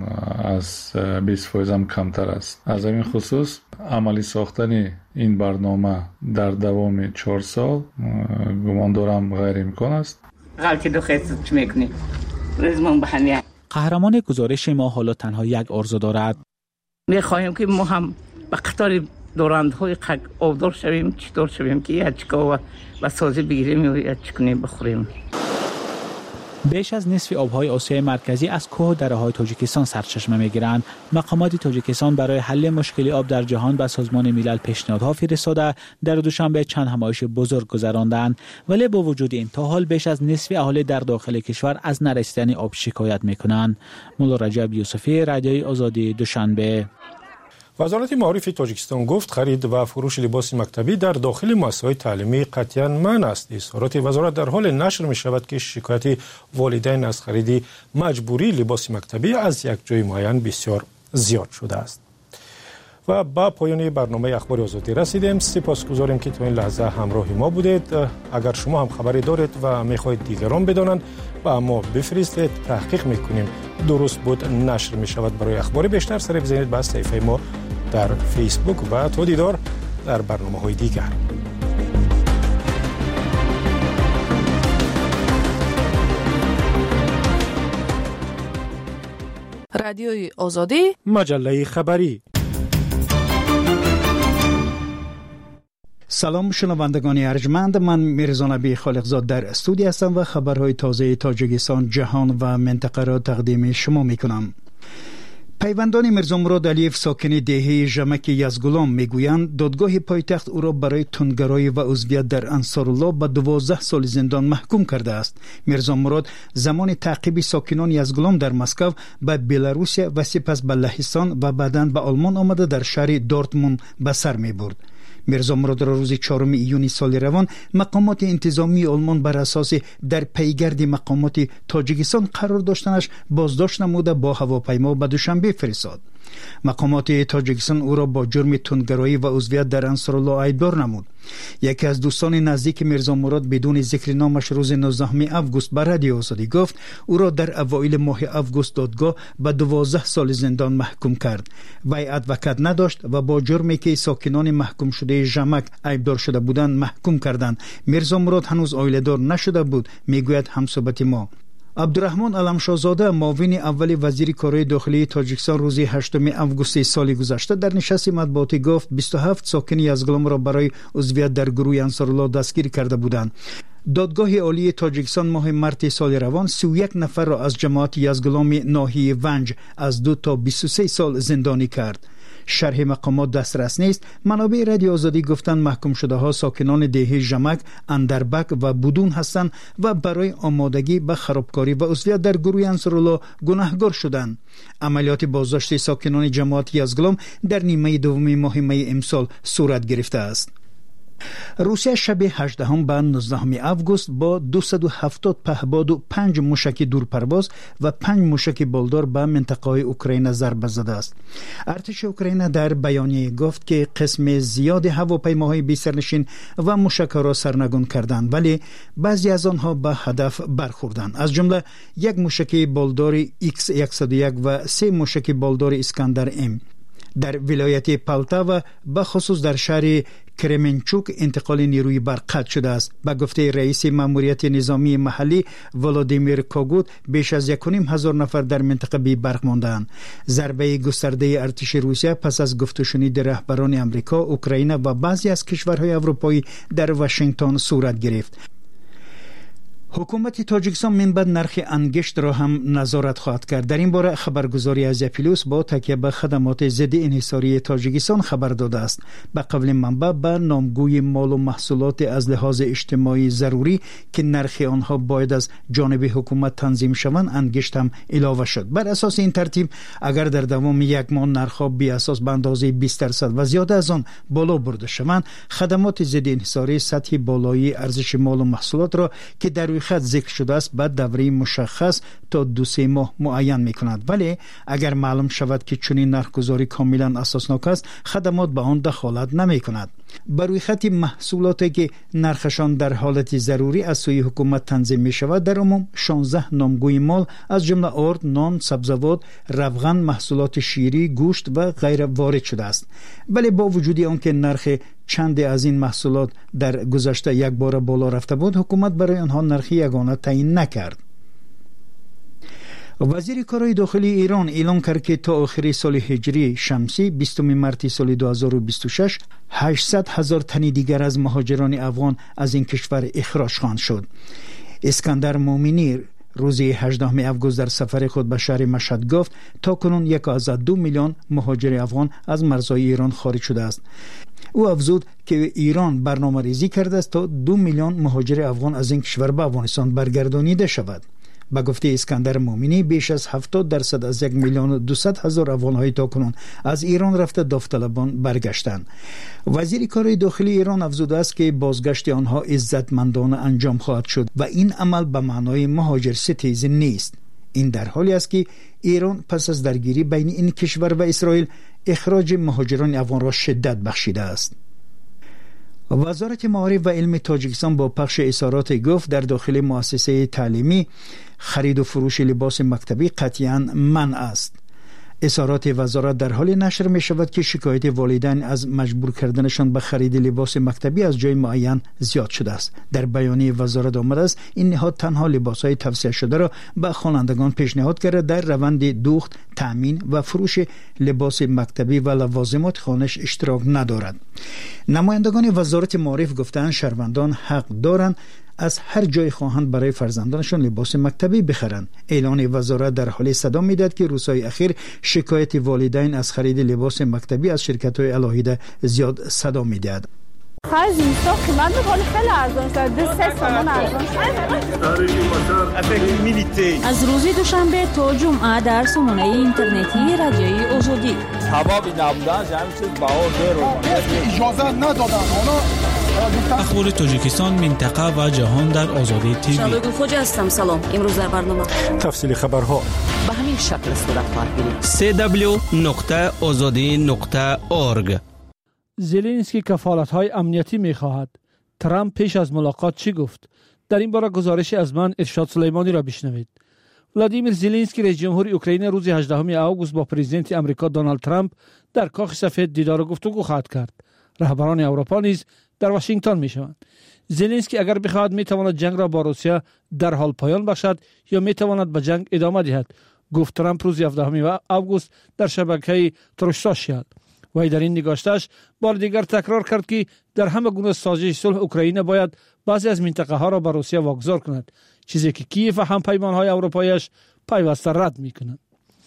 از بیست درصد هم کمتر است. از همین خصوص عملی ساختن این برنامه در دوام چهار سال گمان دارم غیر امکان است. غلطی دو خیست چی میکنی؟ رزمان بحنیه. قهرمان گزارش ما حالا تنها یک آرزو دارد. میخواهیم که ما هم به قطار دورندهای آبدار شویم، چطور شویم که یا چکا و سازی بگیریم یا چکنیم بخوریم. بیش از نصف آبهای آسیای مرکزی از کوه و دره‌های تاجیکستان سرچشمه می‌گیرند. مقامات تاجیکستان برای حل مشکل آب در جهان به سازمان ملل پیشنهادها فرستاده در دوشنبه چند همایش بزرگ گذراندند، ولی با وجود این تا حال بیش از نصف اهالی در داخل کشور از نرسیدن آب شکایت می‌کنند. مولا رجب یوسفی، رادیوی آزادی، دوشنبه. وزارت معارف تاجیکستان گفت خرید و فروش لباس مکتبی در داخل مؤسسه‌های تعلیمی قطعاً منع است. اظهارات وزارت در حال نشر می شود که شکایت والدین از خرید مجبوری لباس مکتبی از یک جای معین بسیار زیاد شده است. و با پایان برنامه اخبار آزادی رسیدیم. سپاسگزاریم که تا این لحظه همراه ما بودید. اگر شما هم خبری دارید و میخواهید دیگران بدانند و ما بفرستید، تحقیق میکنیم درست بود نشر می شود. برای اخبار بیشتر سر بزنید به صفحه ما در فیسبوک و تا دیدار در برنامه های دیگر. رادیوی آزادی، مجله خبری. سلام شنوندگان ارجمند، من میرزا نبی خالقزاد در استودیو هستم و خبرهای تازه تاجیکستان، جهان و منطقه را تقدیم شما میکنم. پیوندان میرزا مراد علیف ساکن دهه ژمک یزگلام میگویند دادگاه پایتخت او را برای تندگرایی و عضویت در انصارالله به دوازده سال زندان محکوم کرده است. میرزا مراد زمان تعقیب ساکنان یزگلام در مسکو به بلاروسیا و سپس به لهستان و بعداً به آلمان آمده در شهر دورتموند به سر میبرد. میرزا مراد را روز چهارم ایون سال روان مقامات انتظامی آلمان بر اساس در پیگرد مقامات تاجیکستان قرار داشتنش بازداشت نموده با هواپیما به دوشنبه فرستاد. مقامات تاجیکستان او را با جرم تندگرایی و عضویت در انصارالله ایبدار نمود. یکی از دوستان نزدیک میرزا مراد بدون ذکر نامش روز نوزدهم آگوست به رادیو آزادی گفت او را در اوایل ماه آگوست دادگاه به دوازده سال زندان محکوم کرد. وی ادوکات نداشت و با جرمی که ساکنان محکوم شده ژمک ایبدار شده بودند محکوم کردند. میرزا مراد هنوز عائله‌دار نشده بود، میگوید همصحبت ما. عبدالرحمن علمشاهزاده معاون اول وزیر کارهای داخلی تاجیکستان روز هشتم آگوست سال گذشته در نشست مطبوعاتی گفت بیست و هفت ساکن یزگلام را برای عضویت در گروه انصارالله دستگیر کرده بودند. دادگاه عالی تاجیکستان ماه مارس سال روان سی و یک نفر را از جماعت یزگلام ناحیه ونج از دو تا بیست و سه سال زندانی کرد. شرح مقامات دسترس نیست. منابع رادیو آزادی گفتند محکوم شده ها ساکنان دهه ژمک، اندربک و بودون هستند و برای آمادگی به خرابکاری و عضویت در گروه انصارالله گناهکار شدند. عملیات بازداشت ساکنان جماعت یزگلام در نیمه دوم ماه می امسال صورت گرفته است. روسیه شب هجدهم به نوزدهم آگوست با دویست و هفتاد پهپاد و پنج موشک دورپرواز و پنج موشک بالدار به منطقه اوکراین ضربه زده است. ارتش اوکراین در بیانیه گفت که قسم زیاد هواپیماهای بی سرنشین و موشک را سرنگون کردند، ولی بعضی از آنها به هدف برخوردند. از جمله یک موشک بالدار ایکس صد و یک و سه موشک بالدار اسکندر ام. در ولایت پالتاوا به خصوص در شهر کرمنچوک انتقال نیروی برق قطع شده است. به گفته رئیس ماموریت نظامی محلی ولادیمیر کاگوت بیش از یک و نیم هزار نفر در منطقه بی برق ماندند. ضربه گسترده ارتش روسیه پس از گفت و شنید رهبران امریکا، اوکراین و بعضی از کشورهای اروپایی در واشنگتن صورت گرفت. حکومت تاجیکستان من بعد نرخ انگشت را هم نظارت خواهد کرد. در این باره خبرگزاری از پلوس با تکیه به خدمات ضد انحصاری تاجیکستان خبر داده است. به قول منبع به نامگوی مال و محصولات از لحاظ اجتماعی ضروری که نرخ آنها باید از جانب حکومت تنظیم شوند انگشت هم اضافه شد. بر اساس این ترتیب اگر در دوام یک ماه نرخ‌ها بی اساس به اندازه بیست درصد و زیاده از آن بالا برده شوند، خدمات ضد انحصاری سطح بالایی ارزش مال و محصولات را که در خط ذکر شده است بعد دوره مشخص تا دو سه ماه معین می کند. ولی اگر معلوم شود که چنین نرخ‌گذاری کاملا اساسناک است، خدمات به آن دخالت نمی کند. بر روی خط محصولاتی که نرخشان در حالت ضروری از سوی حکومت تنظیم می شود در عموم شانزده نامگوی مال از جمله آرد، نان، سبزیجات، روغن، محصولات شیری، گوشت و غیره وارد شده است. ولی با وجود آنکه نرخ چند از این محصولات در گذشته یک بار بالا رفته بود، حکومت برای آنها نرخ یگانه تعیین نکرد. وزیر کارهای داخلی ایران اعلام کرد که تا آخر سال هجری شمسی بیستم مارس سال دو هزار و بیست و شش هشتصد هزار تن دیگر از مهاجران افغان از این کشور اخراج خواهند شد. اسکندر مومنی روز هجدهم آگوست در سفر خود به شهر مشهد گفت تا کنون یک از دو میلیون مهاجر افغان از مرزهای ایران خارج شده است. او افزود که ایران برنامه ریزی کرده است تا دو میلیون مهاجر افغان از این کشور به افغانستان برگردانیده شود. به گفته اسکندر مومنی بیش از هفتاد درصد از یک میلیون و دویست هزار افغان‌های تاکنون از ایران رفته داوطلبان برگشتند. وزیر کارهای داخلی ایران افزوده است که بازگشت آنها عزتمندانه انجام خواهد شد و این عمل به معنای مهاجر ستیزی نیست. این در حالی است که ایران پس از درگیری بین این کشور و اسرائیل اخراج مهاجران افغان را شدت بخشیده است. وزارت معارف و علم تاجیکستان با پخش اظهارات گفت در داخل مؤسسه تعلیمی خرید و فروش لباس مکتبی قطعاً منع است. اظهارات وزارت در حال نشر می شود که شکایت والدین از مجبور کردنشان به خرید لباس مکتبی از جای معین زیاد شده است. در بیانیه وزارت آمده است این نهاد تنها لباسهای توصیه شده را به خوانندگان پیشنهاد کرده در روند دوخت، تامین و فروش لباس مکتبی و لوازمات خانش اشتراک ندارد. نمایندگان وزارت معارف گفتند شهروندان حق دارند از هر جای خواهند برای فرزندانشان لباس مکتبی بخرند. اعلان وزارت در حال صدام میداد که روزهای اخیر شکایت والدین از خرید لباس مکتبی از شرکت‌های الهیده زیاد صدا میدهد. خرج اینستا قیمت می‌کنه خیلی ارزان شده، دو سه تومان ارزان شده. از روز دوشنبه تا جمعه در سامانه اینترنتی رادیوی آزادی ثوابی نبودن همین چیز بهار داره اجازه ندادن. اخبار تاجیکستان، منطقه و جهان در آزادی تیوی. شبگون خوجا هستم. سلام. امروز در برنامه تفصیل خبرها به همین شکل صورت خواهد گرفت. سی دبلیو نقطه آزادی نقطه اورگ. زلنسکی کفالت‌های امنیتی می‌خواهد. ترامپ پیش از ملاقات چی گفت؟ در این باره گزارش از من ارشاد سلیمانی را بشنوید. ولادیمیر زلنسکی رئیس جمهور اوکراین روز هجدهم آگوست با پرزیدنت آمریکا دونالد ترامپ در کاخ سفید دیدار و گفتگو خواهد کرد. رهبران اروپا نیز در واشنگتن می‌شوند. زلنسکی اگر بخواهد می‌تواند جنگ را با روسیه در حال پایان بخشد یا می‌تواند به جنگ ادامه دهد، گفت ترامپ روز هفدهم آگوست در شبکه تروش سوشیال. وی در این نگاشتش بار دیگر تکرار کرد که در همه گونه سازش صلح اوکراین باید بعضی از منطقه ها را به روسیه واگذار کند، چیزی که کیف و همپیمان های اروپاییش پیوسته رد میکنند.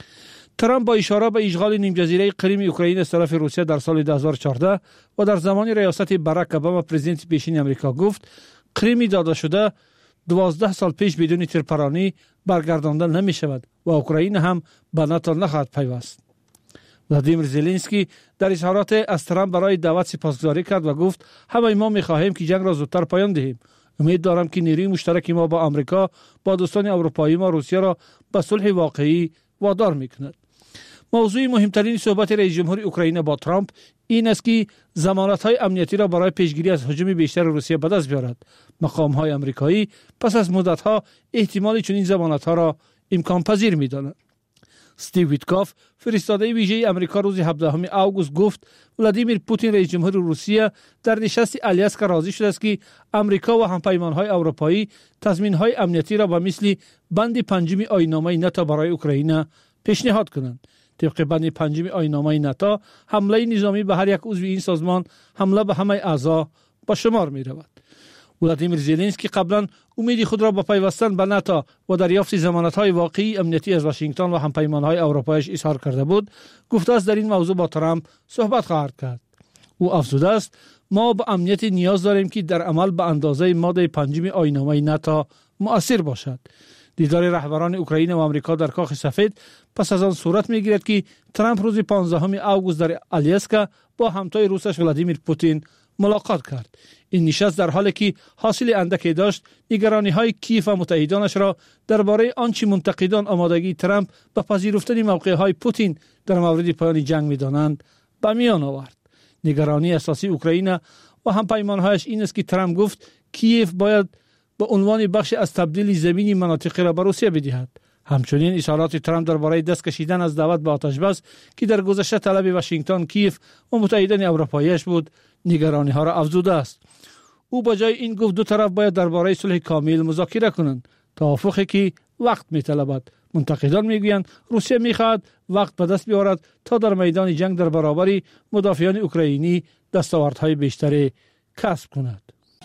ترامپ با اشاره به اشغال نیم جزیره کریم اوکراین از طرف روسیه در سال دو هزار و چهارده و در زمان ریاست باراک اوباما پرزیدنت پیشین آمریکا گفت کریم داده شده دوازده سال پیش بدون تیرپرانی برگردانده نمی شود و اوکراین هم به ناتو نخواهد پیوست. ولادیمیر زلنسکی در اظهارات از ترامپ برای دعوت سپاسگزاری کرد و گفت همه ما می‌خواهیم که جنگ را زودتر پایان دهیم. امید دارم که نیروی مشترک ما با آمریکا با دوستان اروپایی ما روسیه را به صلح واقعی وادار می‌کند. موضوع مهمترین صحبت رئیس جمهور اوکراین با ترامپ این است که ضمانت‌های امنیتی را برای پیشگیری از هجوم بیشتر روسیه به دست بیارد. مقام‌های آمریکایی پس از مدت‌ها احتمال چنین ضمانت‌ها را امکان پذیر می‌دانند. استیو ویتکاف فرستاده ویژه آمریکا روز هفدهم آگوست گفت ولادیمیر پوتین رئیس جمهور روسیه در نشست آلیاسکا راضی شده است که آمریکا و همپیمان‌های اروپایی تضمین‌های امنیتی را به مثل بند پنجم آیین‌نامه ناتو برای اوکراین پیشنهاد کنند. طبق بند پنجم آیین‌نامه ناتو حمله نظامی به هر یک عضو این سازمان حمله به همه اعضا به شمار می‌رود. ولادیمیر زلنسکی قبلا امید خود را با پیوستن به ناتو و دریافت ضمانت‌های واقعی امنیتی از واشنگتن و همپیمان‌های اروپاییش اظهار کرده بود. گفته است در این موضوع با ترامپ صحبت خواهد کرد. او افزوده است ما به امنیت نیاز داریم که در عمل به اندازه ماده پنجم آیین‌نامه ناتو مؤثر باشد. دیدار رهبران اوکراین و آمریکا در کاخ سفید پس از آن صورت می‌گیرد که ترامپ روز پانزدهم آگوست در آلیاسکا با همتای روسش ولادیمیر پوتین ملاقات کرد. این نشست در حالی که حاصل اندکی داشت نگرانی‌های کیف و متحدانش را درباره آنچه منتقدان آمادگی ترامپ به پذیرفتن موقع‌های پوتین در مورد پایان جنگ می‌دانند به میان آورد. نگرانی اساسی اوکراین و همپیمان‌هایش این است که ترامپ گفت کیف باید به عنوان بخش از تبدیل زمینی مناطق را به روسیه بدهد. همچنین اظهارات ترامپ درباره دست کشیدن از دعوت به آتش‌بس که در گذشته طلب واشنگتن، کیف و متحدان اروپاییش بود، نگرانی‌ها را افزوده است. او با جای این گفت دو طرف باید درباره صلح کامل مذاکره کنند، توافقی که وقت می‌طلبد. منتقدان میگویند روسیه می‌خواهد وقت به دست بیاورد تا در میدان جنگ در برابر مدافعان اوکراینی دستاوردهای بیشتری کسب کند.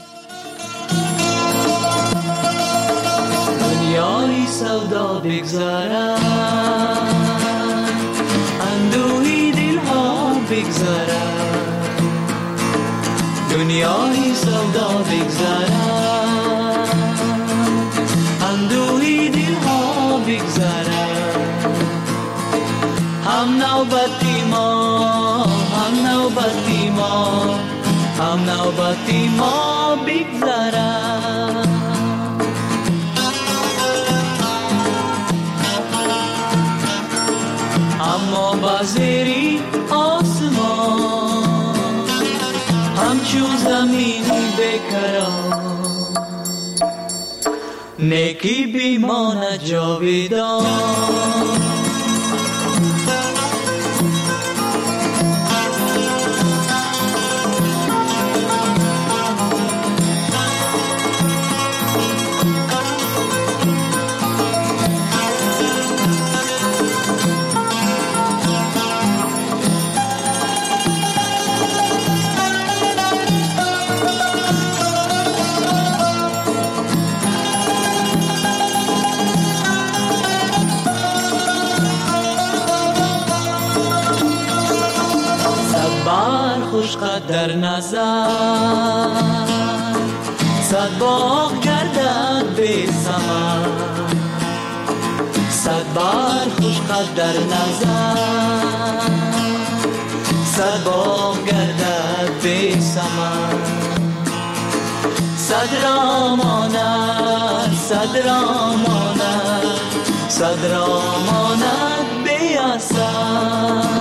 دنیای سودا بگذارد، اندوهی دلها بگذارد، دنیای سودا بگذارد، اندوهی دلها بگذارد. هم نوبتی ما، هم نوبتی ما، هم نوبتی ما بگذارد. اما بازری آسمان همچون زمینی بکران، نیکی بیماند جاویدان. در نظر صد باغ گردد به ثمر صد بار خوش قد در نظر صد باغ گردد به ثمر صد را ماند صد را ماند صد را ماند به اثر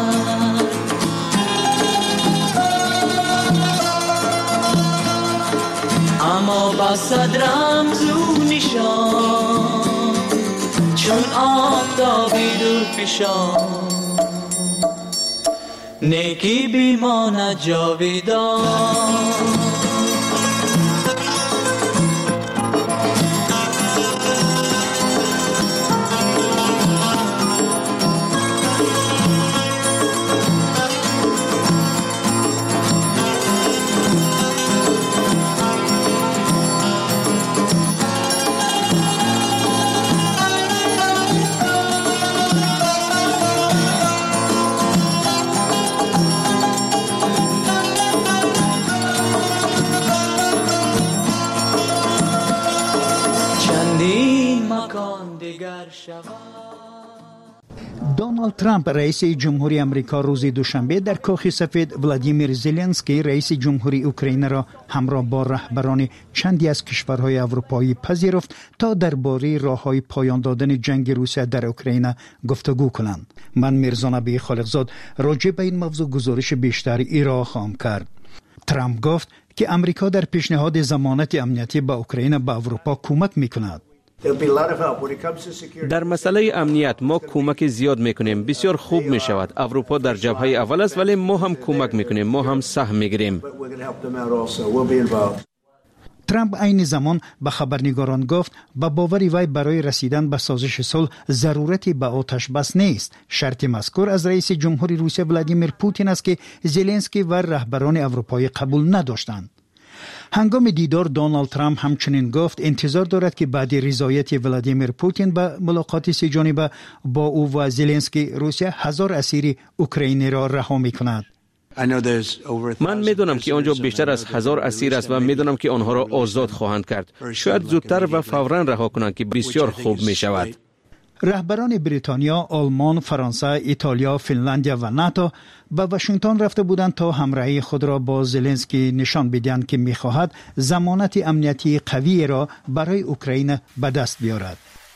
اما با صد رمز و نشان چون آفتابی دور پیشان نیکی بیماند جاویدان دونالد ترامپ رئیس جمهوری آمریکا روز دوشنبه در کاخ سفید ولادیمیر زلنسکی رئیس جمهوری اوکراین را همراه با رهبران چندی از کشورهای اروپایی پذیرفت تا درباره راههای پایان دادن جنگ روسیه در اوکراین گفتگو کنند. من میرزا نبی خالقزاد راجع به این موضوع گزارش بیشتری ارائه خواهم کرد. ترامپ گفت که آمریکا در پیشنهاد ضمانت امنیتی به اوکراین به اروپا کمک میکند. در مسئله امنیت ما کمک زیاد میکنیم. بسیار خوب میشود. اروپا در جبهه اول است ولی ما هم کمک میکنیم. ما هم سهم میگیریم. ترامپ عین زمان به خبرنگاران گفت با باوری وی برای رسیدن به سازش صلح ضرورتی به آتش بس نیست. شرط مذکور از رئیس جمهوری روسیه ولادیمیر پوتین است که زلنسکی و رهبران اروپایی قبول نداشتند. هنگام دیدار دونالد ترامپ همچنین گفت انتظار دارد که بعد رضایت ولادیمیر پوتین به ملاقات سه جانبه با او و زلنسکی روسیه هزار اسیر اوکراینی را رها می‌کند. من میدونم که آنجا بیشتر از هزار اسیر است و میدونم که آنها را آزاد خواهند کرد. شاید زودتر و فوراً رها کنند که بسیار خوب میشود. رهبران بریتانیا، آلمان، فرانسه، ایتالیا، فنلاندیا و ناتو به واشنگتن رفته بودند تا همراهی خود را با زلنسکی نشان بدهند که می‌خواهد ضمانت امنیتی قوی را برای اوکراین به دست بیاورد.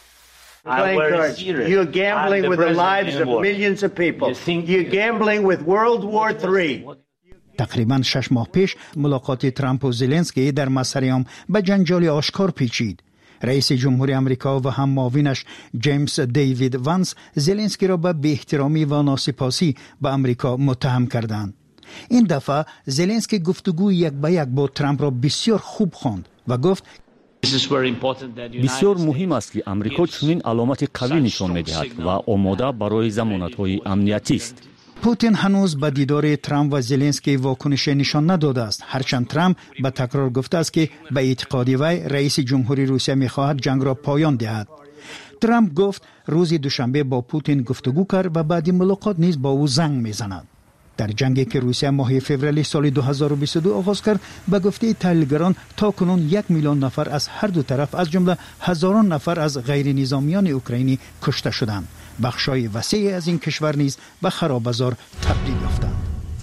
You're gambling with the lives of millions of people. You're gambling with World War three. تقریباً شش ماه پیش ملاقات ترامپ و زلنسکی در مصریام به جنجال آشکار پیچید. رئیس جمهوری آمریکا و هم معاونش جیمز دیوید وانس زلنسکی را به بی‌احترامی و ناسپاسی به آمریکا متهم کردند. این دفعه زلنسکی گفتگو یک به یک با ترامپ را بسیار خوب خواند و گفت بسیار مهم است که آمریکا چنین علامت قوی نشان می‌دهد و آماده برای ضمانت‌های امنیتی است. پوتین هنوز به دیدار ترامپ و زلنسکی واکنش نشان نداده است، هرچند ترامپ به تکرار گفته است که به اعتقاد وی رئیس جمهوری روسیه می‌خواهد جنگ را پایان دهد. ترامپ گفت روز دوشنبه با پوتین گفتگو کرد و بعد ملاقات نیز با او زنگ می‌زند. در جنگی که روسیه ماه فوریه سال دو هزار و بیست و دو آغاز کرد، به گفته تحلیلگران تا کنون یک میلیون نفر از هر دو طرف از جمله هزاران نفر از غیر نظامیان اوکراینی کشته شدند. بخشای وسیعی از این کشور نیز به خرابه‌زار تبدیل یافتند.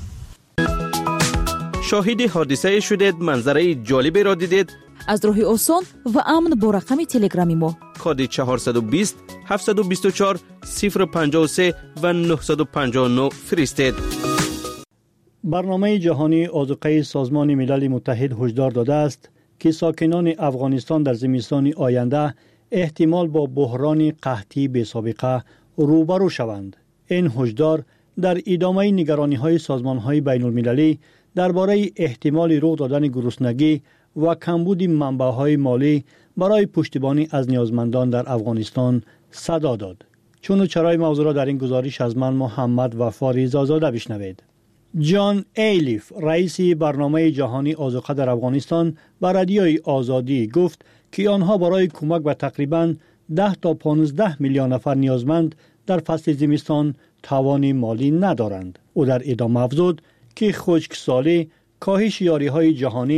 شاهد حادثه شدید، منظره جالبی را دیدید؟ از راه آسان و امن با رقم تلگرامی ما کد چهارصد و بیست هفتصد و بیست و چهار صفر پنجاه و سه و نهصد و پنجاه و نه فرستید. برنامه جهانی آذوقه سازمان ملل متحد هشدار داده است که ساکنان افغانستان در زمستان آینده احتمال با بحران قحطی بی‌سابقه روبرو شوند. این هشدار در ادامه نگرانی‌های سازمان‌های بین‌المللی درباره احتمال رخ دادن گرسنگی و کمبود منبع‌های مالی برای پشتیبانی از نیازمندان در افغانستان صدا داد. چون و چرای موضوع را در این گزارش از من محمد وفا رضازاده بشنوید. جان ایلیف رئیس برنامه جهانی آذوقه در افغانستان به رادیوی آزادی گفت که آنها برای کمک به تقریباً ده تا پانزده میلیون نفر نیازمند در فصل زمستان توان مالی ندارند. او در ادامه افزود که خشکسالی، کاهش یاری‌های جهانی